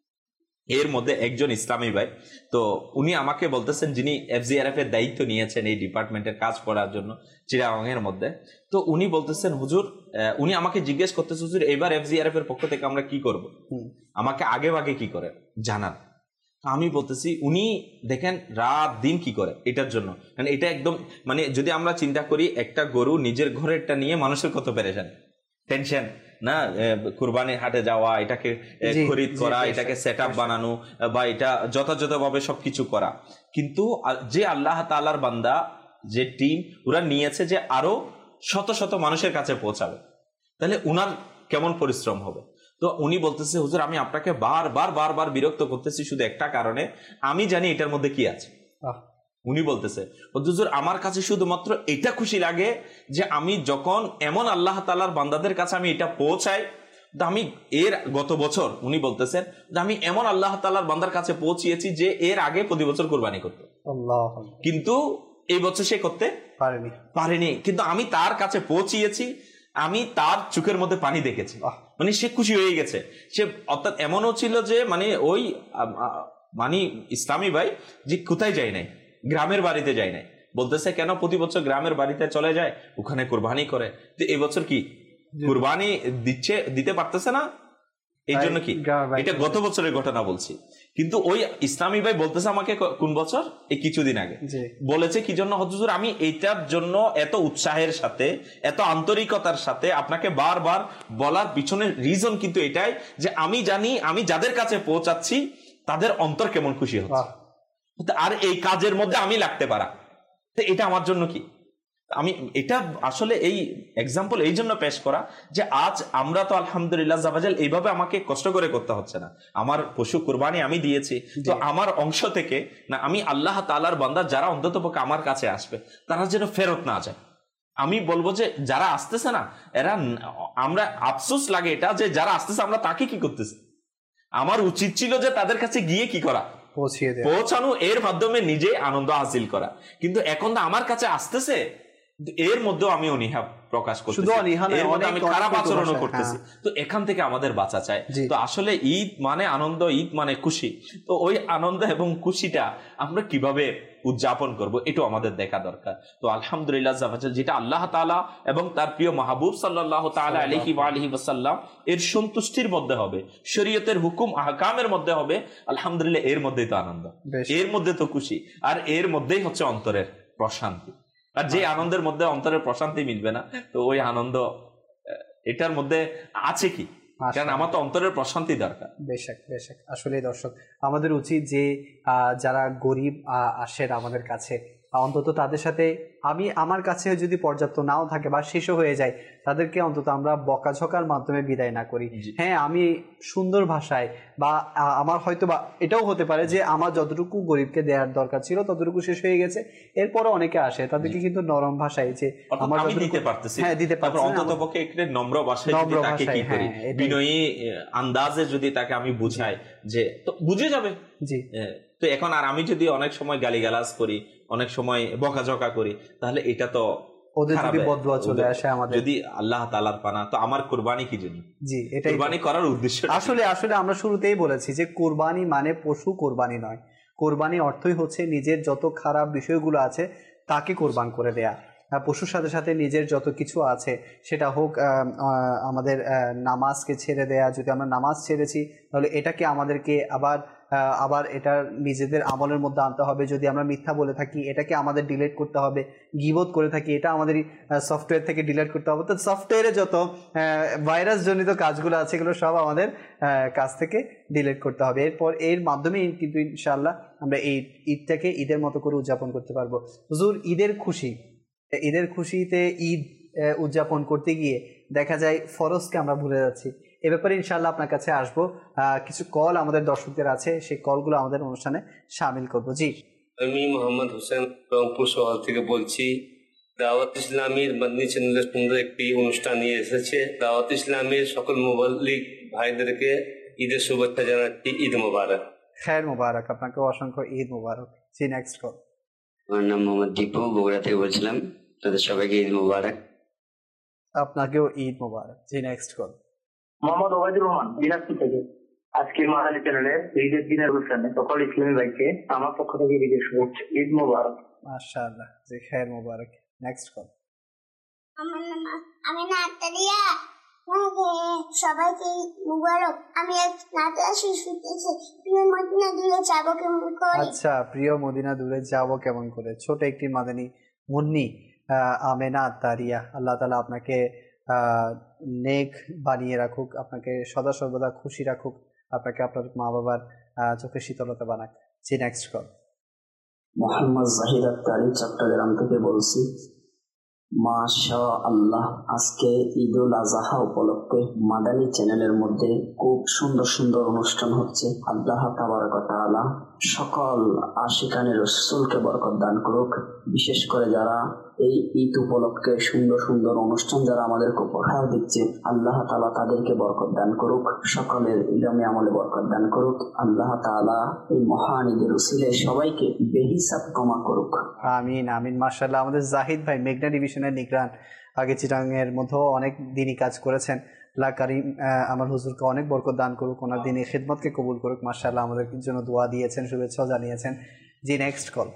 এর মধ্যে একজন ইসলামী ভাই, তো উনি আমাকে বলতেছেন, যিনি এফজিআরএফ এর দায়িত্ব নিয়েছেন এই ডিপার্টমেন্টের কাজ করার জন্য চিটাগাংয়ের মধ্যে, তো উনি বলতেছেন হুজুর, উনি আমাকে জিজ্ঞেস করতেছে হুজুর এবার এফজিআরএফ এর পক্ষ থেকে আমরা কি করব, আমাকে আগে ভাগে কি করে জানান। আমি বলতেছি উনি দেখেন রাত দিন কি করে এটার জন্য, মানে এটা একদম মানে যদি আমরা চিন্তা করি একটা গরু নিজের ঘরেরটা নিয়ে মানুষের কত পেরেশান, টেনশন না, কুরবানির হাটে যাওয়া, এটাকে খরিদ করা, এটাকে সেট আপ বানানো বা এটা যথাযথভাবে সবকিছু করা। কিন্তু যে আল্লাহ তাআলার বান্দা, যে টিম ওরা নিয়েছে যে আরো শত শত মানুষের কাছে পৌঁছাবে, তাহলে উনার কেমন পরিশ্রম হবে। তো উনি বলতেছে হুজুর আমি আপনাকে বারবার বারবার বিরক্ত করতেছি শুধু একটা কারণে, আমি জানি এটার মধ্যে কি আছে। উনি বলতেছে হুজুর আমার কাছে শুধুমাত্র এটা খুশি লাগে যে আমি যখন এমন আল্লাহ তাআলার বান্দাদের কাছে আমি এটা পৌঁছাই, আমি এর গত বছর উনি বলতেছেন যে আমি এমন আল্লাহ তাআলার বান্দার কাছে পৌঁছিয়েছি যে এর আগে প্রতি বছর কুরবানি করতো, কিন্তু এই বছর সে করতে পারেনি পারেনি কিন্তু আমি তার কাছে পৌঁছিয়েছি, আমি তার চোখের মধ্যে পানি দেখেছি, মানে সে খুশি হয়ে গেছে। সে অর্থাৎ এমনও ছিল যে মানে ওই মানে ইসলামী ভাই যে কোথায় যায় নাই, গ্রামের বাড়িতে যায় নাই, বলতেছে কেন প্রতি বছর গ্রামের বাড়িতে চলে যায়, ওখানে কুরবানি করে, তো এই বছর কি কুরবানি দিচ্ছে দিতে পারতেছে না, এই জন্য কি এটা গত বছরের ঘটনা বলছি। কিন্তু ওই ইসলামী ভাই বলতেছে আমাকে কোন বছর, এই কিছুদিন আগে বলেছে কি জন্য হুজুর আমি এইটার জন্য এত উৎসাহের সাথে এত আন্তরিকতার সাথে আপনাকে বারবার বলার পিছনের রিজন কিন্তু এটাই যে আমি জানি আমি যাদের কাছে পৌঁছাচ্ছি তাদের অন্তর কেমন খুশি হচ্ছে, আর এই কাজের মধ্যে আমি লাগতে পারা, তো এটা আমার জন্য কি। আমি এটা আসলে এই এক্সাম্পল এই জন্য পেশ করা যে আজ আমরা তো আলহামদুলিল্লাহ জাবাজাল এইভাবে আমাকে কষ্ট করে করতে হচ্ছে না, আমার পশু কুরবানি আমি দিয়েছি, তো আমার অংশ থেকে না আমি আল্লাহ তাআলার বান্দা যারা অন্ততপক্ষে আমার কাছে আসবে তারা যেন ফেরত না যায়। আমি বলবো যে যারা আসতেছে না এরা, আমরা আফসোস লাগে এটা যে যারা আসতেছে আমরা তাকে কি করতেছি, আমার উচিত ছিল যে তাদের কাছে গিয়ে কি করা, পৌঁছানো, এর মাধ্যমে নিজে আনন্দ হাসিল করা। কিন্তু এখন তো আমার কাছে আসতেছে, এর মধ্যেও আমি অনীহা প্রকাশ করতেছি, এর মধ্যে আমি খারাপ আচরণও করতেছি, তো এখান থেকে আমাদের বাঁচা চাই। তো আসলে ঈদ মানে আনন্দ, ঈদ মানে খুশি, তো ওই আনন্দ এবং খুশিটা আমরা কিভাবে উদযাপন করব এটাও আমাদের দেখা দরকার। তো আলহামদুলিল্লাহ যেটা আল্লাহ তাআলা এবং তার প্রিয় মাহবুব সাল্লাল্লাহু তাআলা আলাইহি ওয়া আলিহি ওয়াসাল্লাম এর সন্তুষ্টির মধ্যে হবে, শরীয়তের হুকুম আহকামের মধ্যে হবে, আলহামদুলিল্লাহ এর মধ্যেই তো আনন্দ, এর মধ্যে তো খুশি, আর এর মধ্যেই হচ্ছে অন্তরের প্রশান্তি। আর যে আনন্দের মধ্যে অন্তরের প্রশান্তি মিলবে না, তো ওই আনন্দ এটার মধ্যে আছে কি, কারণ আমার তো অন্তরের প্রশান্তি দরকার। বেশক বেশক আসলে দর্শক আমাদের উচিত যে যারা গরিব আসেন আমাদের কাছে, অন্তত তাদের সাথে আমি আমার কাছে যদি পর্যাপ্ত নাও থাকে বা শেষও হয়ে যায়, তাদেরকে অন্তত আমরা বকাঝকার মাধ্যমে বিদায় না করি। হ্যাঁ আমি সুন্দর ভাষায় বা আমার হয়তো বা এটাও হতে পারে যে আমার যতটুকু গরিবকে দেওয়ার দরকার ছিল ততটুকু শেষ হয়ে গেছে, এরপরে অনেকে আসে তাদেরকে কিন্তু নরম ভাষায় যে আমার দিতে পারতেছি, হ্যাঁ দিতে পারতেছি, অন্তত পক্ষে একটু নম্র ভাষায় যদি তাকে কি করি, বিনয়ী আন্দাজে যদি তাকে আমি বুঝাই যে তো বুঝে যাবে। জি তো এখন আর আমি যদি অনেক সময় গালিগালাজ করি, অনেক সময় বকাঝকা করি, তাহলে এটা তো ওদের যদি বদদুয়া চলে আসে আমাদের, যদি আল্লাহ তাআলার পানা, তো আমার কুরবানি কি জন্য? জি, এটাই কুরবানি করার উদ্দেশ্য আসলে আসলে আমরা শুরুতেই বলেছি যে কুরবানি মানে পশু কোরবানি নয়। কোরবানি অর্থই হচ্ছে নিজের যত খারাপ বিষয়গুলো আছে তাকে কোরবান করে দেয়া। পশুর সাথে সাথে নিজের যত কিছু আছে, সেটা হোক আমাদের নামাজকে ছেড়ে দেয়া, যদি আমরা নামাজ ছেড়েছি তাহলে এটাকে আমাদেরকে আবার আবার এটা নিজেদের আমলের মধ্যে আনতে হবে। যদি আমরা মিথ্যা বলে থাকি এটাকে আমাদের ডিলিট করতে হবে। গীবত করে থাকি এটা আমাদের সফটওয়্যার থেকে ডিলিট করতে হবে। তো সফটওয়্যারে যত ভাইরাস জনিত কাজগুলো আছে এগুলো সব আমাদের কাজ থেকে ডিলিট করতে হবে। এরপর এর মাধ্যমে কিন্তু ইনশাআল্লাহ আমরা এই ঈদটাকে ঈদের মতো করে উদযাপন করতে পারবো। হুজুর, ঈদের খুশি ঈদের খুশিতে ঈদ উদযাপন করতে গিয়ে দেখা যায় ফরজকে আমরা ভুলে যাচ্ছি। এ ব্যাপারে ইনশাআল্লাহ আপনার কাছে আসবো। কিছু কল আমাদের দর্শকদের আছে, সেই কলগুলো আমাদের অনুষ্ঠানে শামিল করবো। জি, আমি মোহাম্মদ হোসেন রংপুর শহর থেকে বলছি। দাওয়াত ইসলামীর মাদনী চ্যানেলের সুন্দর একটি অনুষ্ঠান নিয়ে এসেছে। দাওয়াত ইসলামীর সকল মুবাল্লিগ ভাইদেরকে ঈদের শুভেচ্ছা জানাচ্ছি। ঈদ মোবারক। খের মোবারক, আপনাকে অসংখ্য ঈদ মোবারক। জি, নেক্সট কল। আমার নাম মোহাম্মদ দীপু, বগুড়া থেকে বলছিলাম। তাদের সবাইকে ঈদ মোবারক। আপনাকেও ঈদ মোবারক। জি, নেক্সট কল। মোহাম্মদ ওবায়দুর রহমান, দিনাজপুর থেকে। আজকে মাদানী চ্যানেলের ঈদের দিনের অনুষ্ঠানে সকল ইসলামী ভাইকে আমার পক্ষ থেকে ঈদের শুভেচ্ছা। ঈদ মোবারক। মাশাআল্লাহ। জি, খের মোবারক। Next call. আমার নাম আমিনা আক্তারিয়া, সবাইকে মুবারক। আমি এক নাটক শিশুতেছি, প্রিয় মদিনা দূরে যাবো কেমন করে। আচ্ছা, প্রিয় মদিনা দূরে যাবো কেমন করে, ছোট একটি মাদানী মুন্নি আমেনা আত্তারিয়া। আল্লাহ তাআলা আপনাকে নেক বানিয়ে রাখুক, আপনাকে সদা সর্বদা খুশি রাখুক, আপনাকে আপনার মা বাবার চোখে শীতলতা বানাক। জি, নেক্সট কল। মোহাম্মদ জাহিদ আত্তারি, চট্টগ্রাম থেকে বলছি। মাশাআল্লাহ, আজকে ঈদুল আজহা উপলক্ষে মাদানী চ্যানেলের মধ্যে খুব সুন্দর সুন্দর অনুষ্ঠান হচ্ছে। আল্লাহ তাবারক ওয়া তাআলা সকল আশিকানে রাসূলকে বরকত দান করুক। বিশেষ করে যারা এই ঈদ উপলক্ষে সুন্দর সুন্দর অনুষ্ঠান যারা আমাদেরকে উপহার দিচ্ছে, আল্লাহ তাআলা তাদেরকে বরকত দান করুক, সকলের ইলমে আমলে বরকত দান করুক। আল্লাহ তাআলা এই মহান ঈদের উসিলায় সবাইকে বেহিসাব ক্ষমা করুক। আমিন আমিন। মাশাআল্লাহ, আমাদের জাহিদ ভাই মেঘনা ডিভিশনের নিগরান, আগে চিটাংয়ের মধ্যেও অনেক দিনই কাজ করেছেন। আল্লাহ কারীম আমার হুজুরকে অনেক বরকত দান করুক, ওনার দিনই খিদমতকে কবুল করুক। মাশাআল্লাহ, আমাদের জন্য দোয়া দিয়েছেন, শুভেচ্ছাও জানিয়েছেন। জি, নেক্সট কল।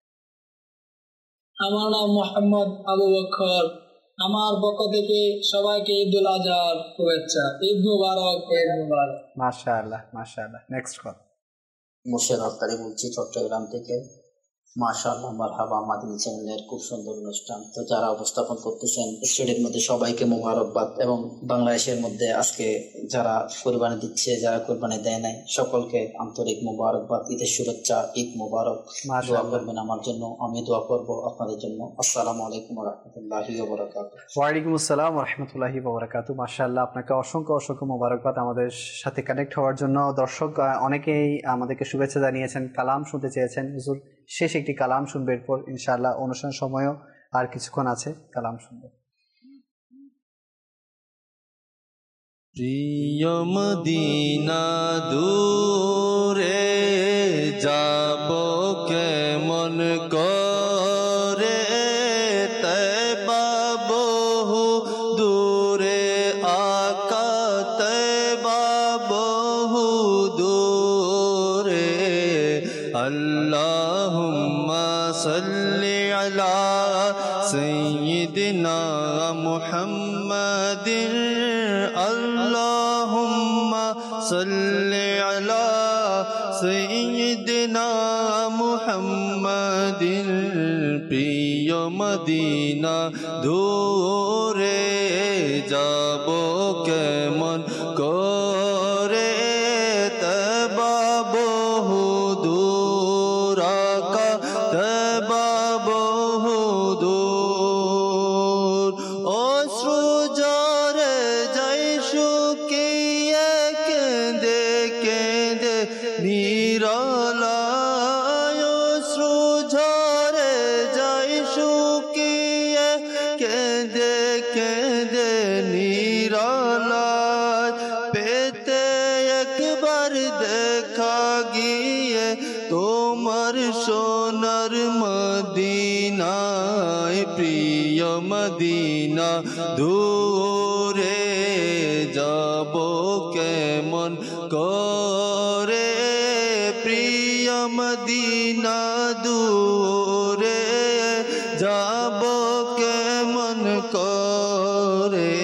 আমার নাম মোহাম্মদ আবু বকর, আমার পক্ষ থেকে সবাইকে ঈদুল আজহার শুভেচ্ছা। ঈদ মুবারক, ঈদ মুবারক। মাশাআল্লাহ মাশাআল্লাহ। Next call. মুর্শিদ আক্তারি বলছি, চট্টগ্রাম থেকে। মাশাআল্লাহ, মারহাবা, মাদানী চ্যানেলের খুব সুন্দর অনুষ্ঠান। তো যারা উপস্থাপন করতেছেন স্টুডিওর মধ্যে সবাইকে মোবারকবাদ, এবং বাংলাদেশের মধ্যে আজকে যারা কোরবানি দিচ্ছে, যারা কোরবানি দেয় নাই, সকলকে আন্তরিক মোবারকবাদ, ঈদের শুভেচ্ছা, ঈদ মোবারক। দোয়া করবেন আমার জন্য, আমি দোয়া করব আপনাদের জন্য। আসসালামু আলাইকুম ওয়া রাহমাতুল্লাহি ওয়া বারাকাতুহু। ওয়া আলাইকুম আসসালাম ওয়া রাহমাতুল্লাহি ওয়া বারাকাতুহু। মাশাআল্লাহ, আপনাকে অসংখ্য অসংখ্য মোবারকবাদ আমাদের সাথে কানেক্ট হওয়ার জন্য। দর্শক অনেকেই আমাদেরকে শুভেচ্ছা জানিয়েছেন, কালাম শুনতে চেয়েছেন। হুজুর শেষ একটি কালাম শুনবে, এরপর ইনশাআল্লাহ অনুষ্ঠান সময়ও আর কিছুক্ষণ আছে, কালাম শুনবে। প্রিয় মদিনা দূরে যাব কেমন করে, তয়বা বহু দূরে আকা, তয়বা বহু দূরে। আল্লাহুম্মা সাল্লি আলা সাইয়্যিদিনা মুহাম্মাদিন, আল্লাহুম্মা সাল্লি আলা সাইয়্যিদিনা মুহাম্মাদিন। প্রিয় মদিনা দূরে যাব কেমন করে, তয়বা বহু দূর আকা, তয়বা বহু দূর। অশ্রু ঝরে যায় শুকিয়ে, কেঁদে কেঁদে নিরালায়। অশ্রু ঝরে যায় শুকিয়ে, কেঁদে কেঁদে নিরালায়। তোমার সোনার মদিনায় প্রিয় মদিনা দূরে যাব কেমন করে প্রিয় মদিনা দূরে যাব কেমন করে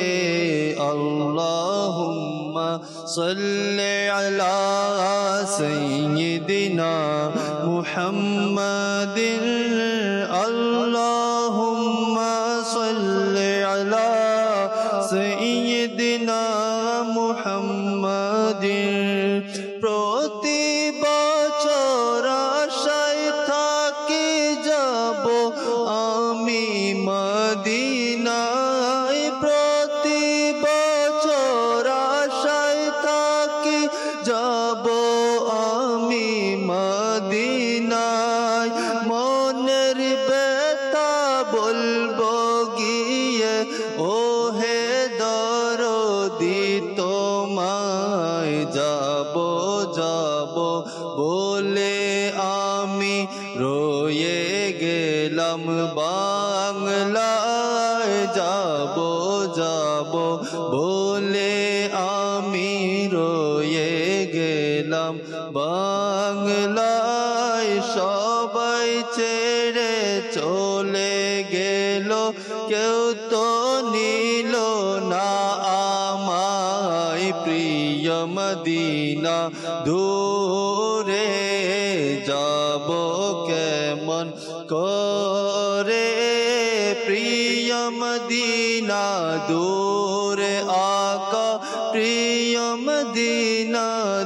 আল্লাহুম্মা সাল্লি আলা সাইয়্যিদিনা মুহাম্মাদিন আল্লাহুম্মা সাল্লি আলা সাইয়্যিদিনা মুহাম্মাদিন প্রতি বছর আশায় থাকি যাব আমি মদিনায় প্রতি বছর আশায় থাকি যাব আমি মদিনায় মনের ব্যথা বলবো গিয়ে ও হে দরদি তোমায় যাব যাব বলে আমি রয়ে গেলাম বাংলায় যাব যাব বলে আমি রয়ে গেলাম বাংলায় সবাই ছেড়ে চলে গেল কেউ তো নিল না আমায় প্রিয় মদিনা দূরে যাব কেমন করে প্রিয় মদিনা দূরে আকা প্রিয় মদিনা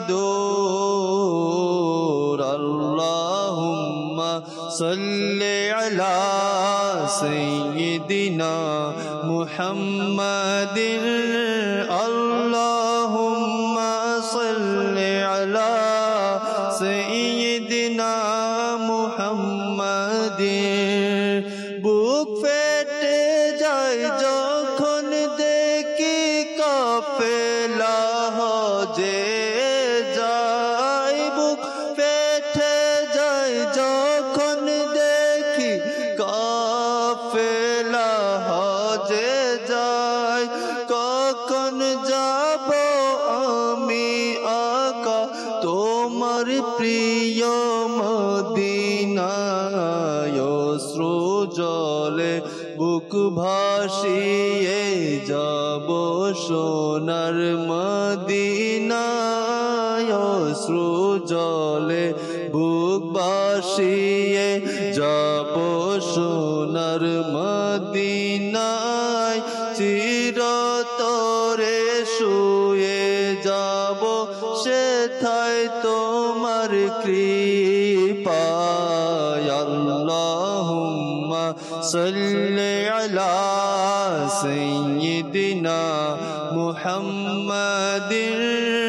দূর আল্লাহুম্মা সাল্লি আলা সাইয়্যিদিনা মুহাম্মাদিন আল্লাহুম্মা সাল্লি আলা সাইয়্যিদিনা মুহাম্মাদিন বুক ফেটে যায় যখন দেখি কাফেলা হজে যায় বুক ফেটে যায় যখন দেখি কাফেলা হজে যায় কখন যাব আমি আকা তোমার প্রিয় মদিনায় অশ্রু জলে বুক ভাসিয়ে যাব সোনার মদিনায় অশ্রু জলে বুক ভাসিয়ে যাব সোনার মদিনায় চিরতরে শুয়ে যাব সেথায় তোমার কৃপায় আল্লাহুম্মা সাল্লি আলা সাইয়্যিদিনা মুহাম্মাদিন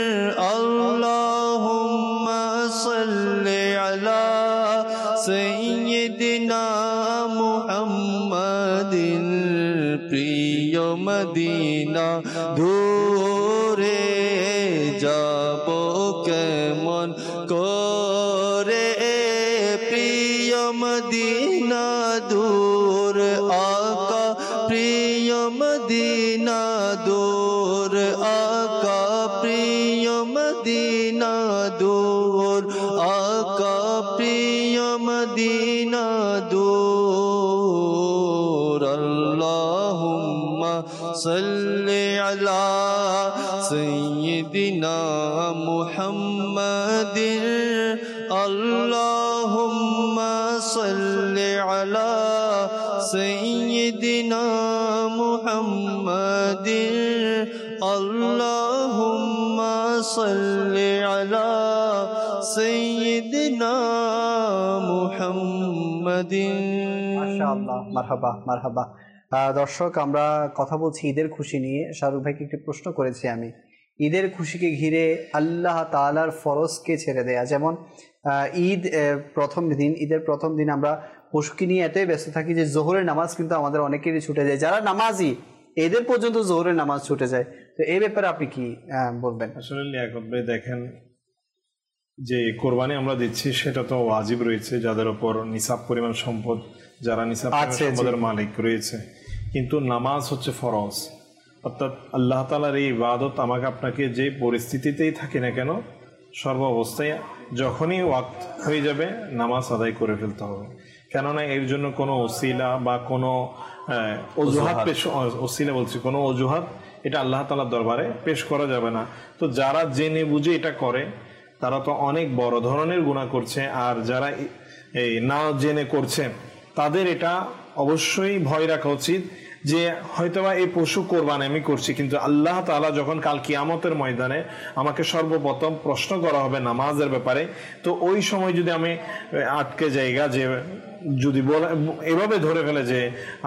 আল্লাহুম্মা সাল্লি আলা সাইয়্যিদিনা মুহাম্মাদিন প্রিয় মদিনা দূরে যাব কেমন করে প্রিয় মদিনা দূর আকা প্রিয় মদিনা দূর আকা প্রিয় মদিনা দূর আকা প্রিয় মদিনা দূর আল্লাহুম্মা সাল্লি আলা সাইয়্যিদিনা মুহাম্মাদিন আল্লাহুম্মা সাল্লি আলা সাইয়্যিদিনা মুহাম্মাদিন আল্লাহুম্মা সাল্লি আলা সাইয়্যিদিনা মুহাম্মাদিন মাশাআল্লাহ মারহাবা মারহাবা দর্শক আমরা কথা বলছি ঈদের খুশি নিয়ে শাহরুখ ভাইকে একটি প্রশ্ন করেছি আমি ঈদের খুশিকে ঘিরে আল্লাহ তাআলার ফরজকে ছেড়ে দেয়া যেমন ঈদ প্রথম দিন ঈদের প্রথম দিন আমরা পশুকে নিয়ে এতই ব্যস্ত থাকি যে জোহরের নামাজ কিন্তু আমাদের অনেকেরই ছুটে যায় যারা নামাজি এদের পর্যন্ত জোহরের নামাজ ছুটে যায় তো এই ব্যাপারে আপনি কি বলবেন আসলে লিয়াকত ভাই দেখেন যে কোরবানি আমরা দিচ্ছি সেটা তো ওয়াজিব রয়েছে যাদের উপর নিসাব পরিমাণ সম্পদ, যারা নিসাব পরিমাণ সম্পদের মালিক রয়েছে, কিন্তু নামাজ হচ্ছে ফরজ। অর্থাৎ আল্লাহ তাআলার এই ইবাদত আমাকে আপনাকে যে পরিস্থিতিতেই থাকি না কেন সর্ব অবস্থায় যখনই ওয়াক্ত হয়ে যাবে নামাজ আদায় করে ফেলতে হবে। কেননা এর জন্য কোনো ওসিলা বা কোনো অজুহাত পেশ, ওসিলা বলছি কোনো অজুহাত এটা আল্লাহ তাআলার দরবারে পেশ করা যাবে না। তো যারা জেনে বুঝে এটা করে তারা তো অনেক বড় ধরনের গুনাহ করছে, আর যারা এই না জেনে করছে তাদের এটা অবশ্যই ভয় রাখা উচিত যে হয়তোবা এই পশু কোরবানি আমি করছি, কিন্তু আল্লাহ তাআলা যখন কাল কিয়ামতের ময়দানে আমাকে সর্বপ্রথম প্রশ্ন করা হবে নামাজের ব্যাপারে, তো ওই সময় যদি আমি আটকে জায়গা যে যদি বলে এভাবে ধরে ফেলে যে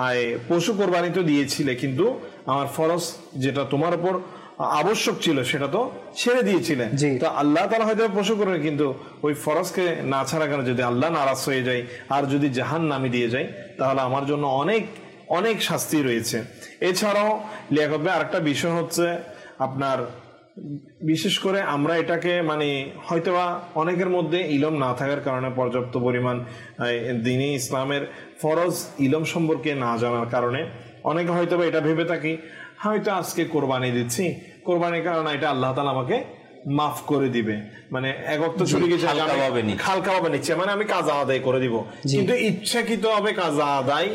পশু কোরবানি তো দিয়েছিলে কিন্তু আমার ফরজ যেটা তোমার উপর আবশ্যক ছিল সেটা তো ছেড়ে দিয়েছিলেন, তো আল্লাহ তাআলা হয়তো পশু করবে কিন্তু ওই ফরজকে না ছাড়া কেন যদি আল্লাহ নারাজ হয়ে যায় আর যদি জাহান্নামে দিয়ে যায় তাহলে আমার জন্য অনেক অনেক শাস্তি রয়েছে। এছাড়াও লিয়াকত ভাই আরেকটা বিষয় হচ্ছে আপনার বিশেষ করে আমরা এটাকে মানে হয়তোবা অনেকের মধ্যে ইলম না থাকার কারণে পর্যাপ্ত পরিমাণ দ্বীনে ইসলামের ফরজ ইলম সম্পর্কে না জানার কারণে অনেকে হয়তোবা এটা ভেবে থাকি হয়তো আজকে কোরবানি দিচ্ছি, কোরবানির কারণে এটা আল্লাহ তাআলা আমাকে মাফ করে দিবে, মানে এক ওয়াক্ত চলে গেছে হালকা ভাবে নিচ্ছে মানে আমি কাজা আদায় করে দিব, কিন্তু ইচ্ছাকৃত হবে কাজা আদায়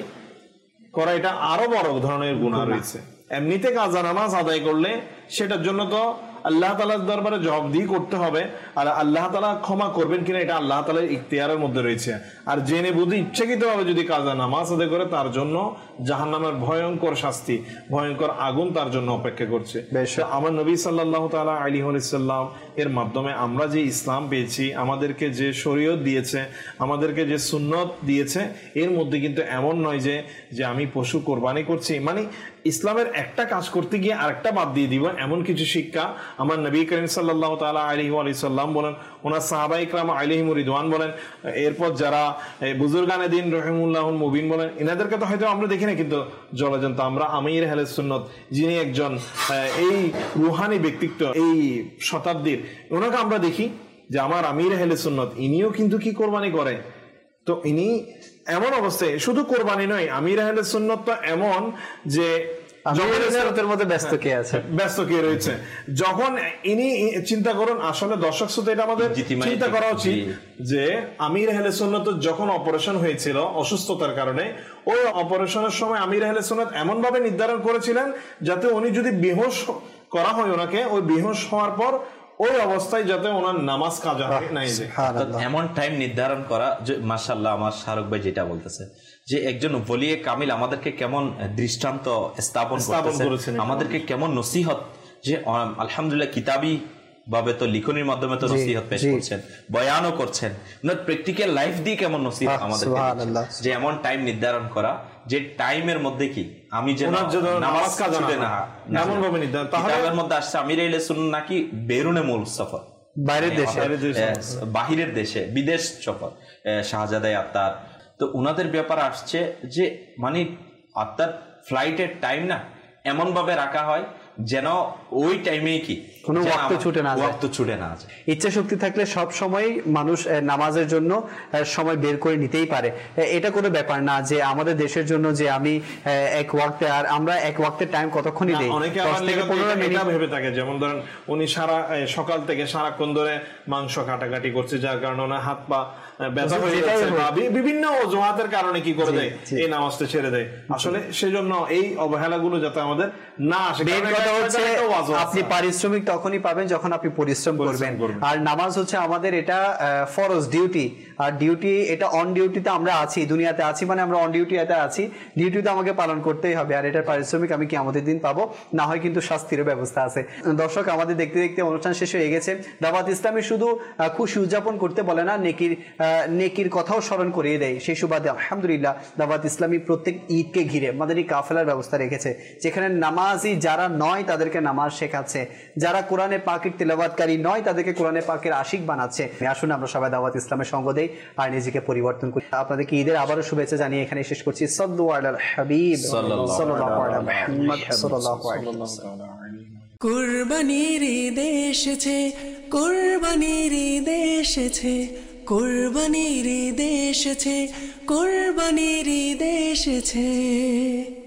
করা এটা আরো বড় ধরনের গুনাহ রয়েছে। এমনিতে কাজা নামাজ আদায় করলে সেটার জন্য তো আল্লাহ তাআলার দরবারে জবাবদিহি করতে হবে, আর আল্লাহ তাআলা ক্ষমা করবেন কিনা এটা আল্লাহ তাআলার ইখতিয়ারের মধ্যে রয়েছে। আর জেনে বুঝে ইচ্ছাকৃতভাবে যদি কাজা নামাজ আদায় করে তার জন্য জাহান্নামের ভয়ঙ্কর শাস্তি, ভয়ঙ্কর আগুন তার জন্য অপেক্ষা করছে। আমার নবী সাল্লাল্লাহু তাআলা আলাইহি ওয়াসাল্লাম এর মাধ্যমে আমরা যে ইসলাম পেয়েছি, আমাদেরকে যে শরীয়ত দিয়েছে, আমাদেরকে যে সুন্নত দিয়েছে, এর মধ্যে কিন্তু এমন নয় যে যে আমি পশু কোরবানি করছি মানে ইসলামের একটা কাজ করতে গিয়ে আরেকটা বাদ দিয়ে দিব, এমন কিছু শিক্ষা আমার নবী করিম সাল্লাল্লাহু তাআলা আলাইহি ওয়াসাল্লাম বলেন, ওনার সাহাবায়ে ইকরাম আলাইহিমুর রিদওয়ান বলেন, এরপর যারা বুজুর্গানে দিন রহিমুল্লাহুল মুবিন বলেন, এনাদেরকে তো হয়তো আমরা দেখি না কিন্তু জলজন্ত আমরা আমির আহলে সুন্নাত যিনি একজন এই রুহানি ব্যক্তিত্ব এই শতাব্দীর, ওনাকে আমরা দেখি যে আমার আমির আহলে সুন্নাত ইনিও কিন্তু কি কোরবানি করে। তো ইনি এমন অবস্থায় শুধু কোরবানি নয়, আমির আহলে সুন্নাত তো এমন যে ব্যস্ত কে আছে ব্যস্ত কে রয়েছে, যখন ইনি চিন্তা করুন আসলে দর্শক শ্রোতা এটা আমাদের চিন্তা করা উচিত যে আমির আহলে সুন্নাত যখন অপারেশন হয়েছিল অসুস্থতার কারণে, ওই অপারেশনের সময় আমির আহলে সুন্নাত এমন ভাবে নির্ধারণ করেছিলেন যাতে উনি যদি বেহুশ করা হয় ওনাকে, ওই বেহুশ হওয়ার পর ওই অবস্থায় যাতে ওনার নামাজ কাজা নাই যায়, এমন টাইম নির্ধারণ করা। যে মাশাআল্লাহ আমার শাহরুখ ভাই যেটা বলতেছে যে একজন ওলিয়ে কামিল আমাদেরকে কেমন দৃষ্টান্ত স্থাপন করতেছে, আমাদেরকে কেমন নসিহত, যে আলহামদুলিল্লাহ কিতাবি ভাবে তো লিখনির মাধ্যমে তো নসিহত পেশ করছেন, বয়ানও করছেন, ওনার প্র্যাকটিক্যাল লাইফ দিয়ে কেমন নসিহত আমাদের, যে এমন টাইম নির্ধারণ করা যে টাইমের মধ্যে কি আমি যেন নামাজ কাজা না এমন ভাবে নির্ধারণ। কিতাবের মধ্যে আসছে আমির আহলে সুন্নাত নাকি বেরুনে মূল সফর, বাইরের দেশে, বাহিরের দেশে, বিদেশ সফর, শাহজাদাই আত্মার, তো উনাদের ব্যাপার আসছে যে মানে আত্মার ফ্লাইটের টাইম না এমন ভাবে রাখা হয় যেন ওই টাইমেই কি কোনো ওয়াক্ত ছুটে না যায়, ওয়াক্ত ছুটে না যায়। ইচ্ছা শক্তি থাকলে সব সময় মানুষ নামাজের জন্য সময় বের করে নিতেই পারে, এটা কোনো ব্যাপার না যে আমাদের দেশের জন্য যে আমি এক ওয়াক্তে, আর আমরা এক ওয়াক্তের টাইম কতক্ষণই দেই, অনেকে আবার এটা ভেবে থাকে যেমন ধরেন উনি সারা সকাল থেকে সারাক্ষণ ধরে মাংস কাটাকাটি করছে যার কারণে ওনার হাত পা ব্যথা হয়ে যাচ্ছে বা বিভিন্ন অজুহাতের কারণে কি করে দেয় এই নামাজটা ছেড়ে দেয়। আসলে সেজন্য এই অবহেলাগুলো যাতে আমাদের না আসে, আপনি পারিশ্রমিক তখনই পাবেন যখন আপনি পরিশ্রম করবেন, আর নামাজ হচ্ছে আমাদের এটা ফরজ ডিউটি, আর ডিউটি এটা অন ডিউটিতে আমরা আছি, দুনিয়াতে আছি মানে আমরা অন ডিউটিতে আছি, ডিউটিতে আমাকে পালন করতেই হবে, আর এটার পারিশ্রমিক আমি কি আমাদের দিন পাবো, না হয় কিন্তু শাস্তির ব্যবস্থা আছে। দর্শক আমাদের দেখতে দেখতে অনুষ্ঠান শেষ হয়ে গেছে। দাওয়াত ইসলামী শুধু খুশি উদযাপন করতে বলে না, নেকির নেকির কথাও স্মরণ করিয়ে দেয়। সেই সুবাদে আলহামদুলিল্লাহ দাওয়াত ইসলামী প্রত্যেক ঈদকে ঘিরে মাদানী কাফেলার ব্যবস্থা রেখেছে, যেখানে নামাজি যারা নয় তাদেরকে নামাজ শেখাচ্ছে, যারা কোরআনে পাকের তেলাওয়াতকারী নয় তাদেরকে কোরআনে পাকের আশিক বানাচ্ছে। আসুন আমরা সবাই দাওয়াত ইসলামের সঙ্গ দেই আর নিজেকে পরিবর্তন করি। আপনাদেরকে ঈদের আবারও শুভেচ্ছা জানিয়ে এখানে শেষ করছি। সাল্লু আলাল হাবিব সাল্লাল্লাহু আলা মুহাম্মদ সাল্লাল্লাহু আলাইহি ওয়াসাল্লাম। কুরবানির ঈদ এসেছে, কুরবানির ঈদ এসেছে, কোরবানির ঈদ এসেছে, কোরবানির ঈদ এসেছে।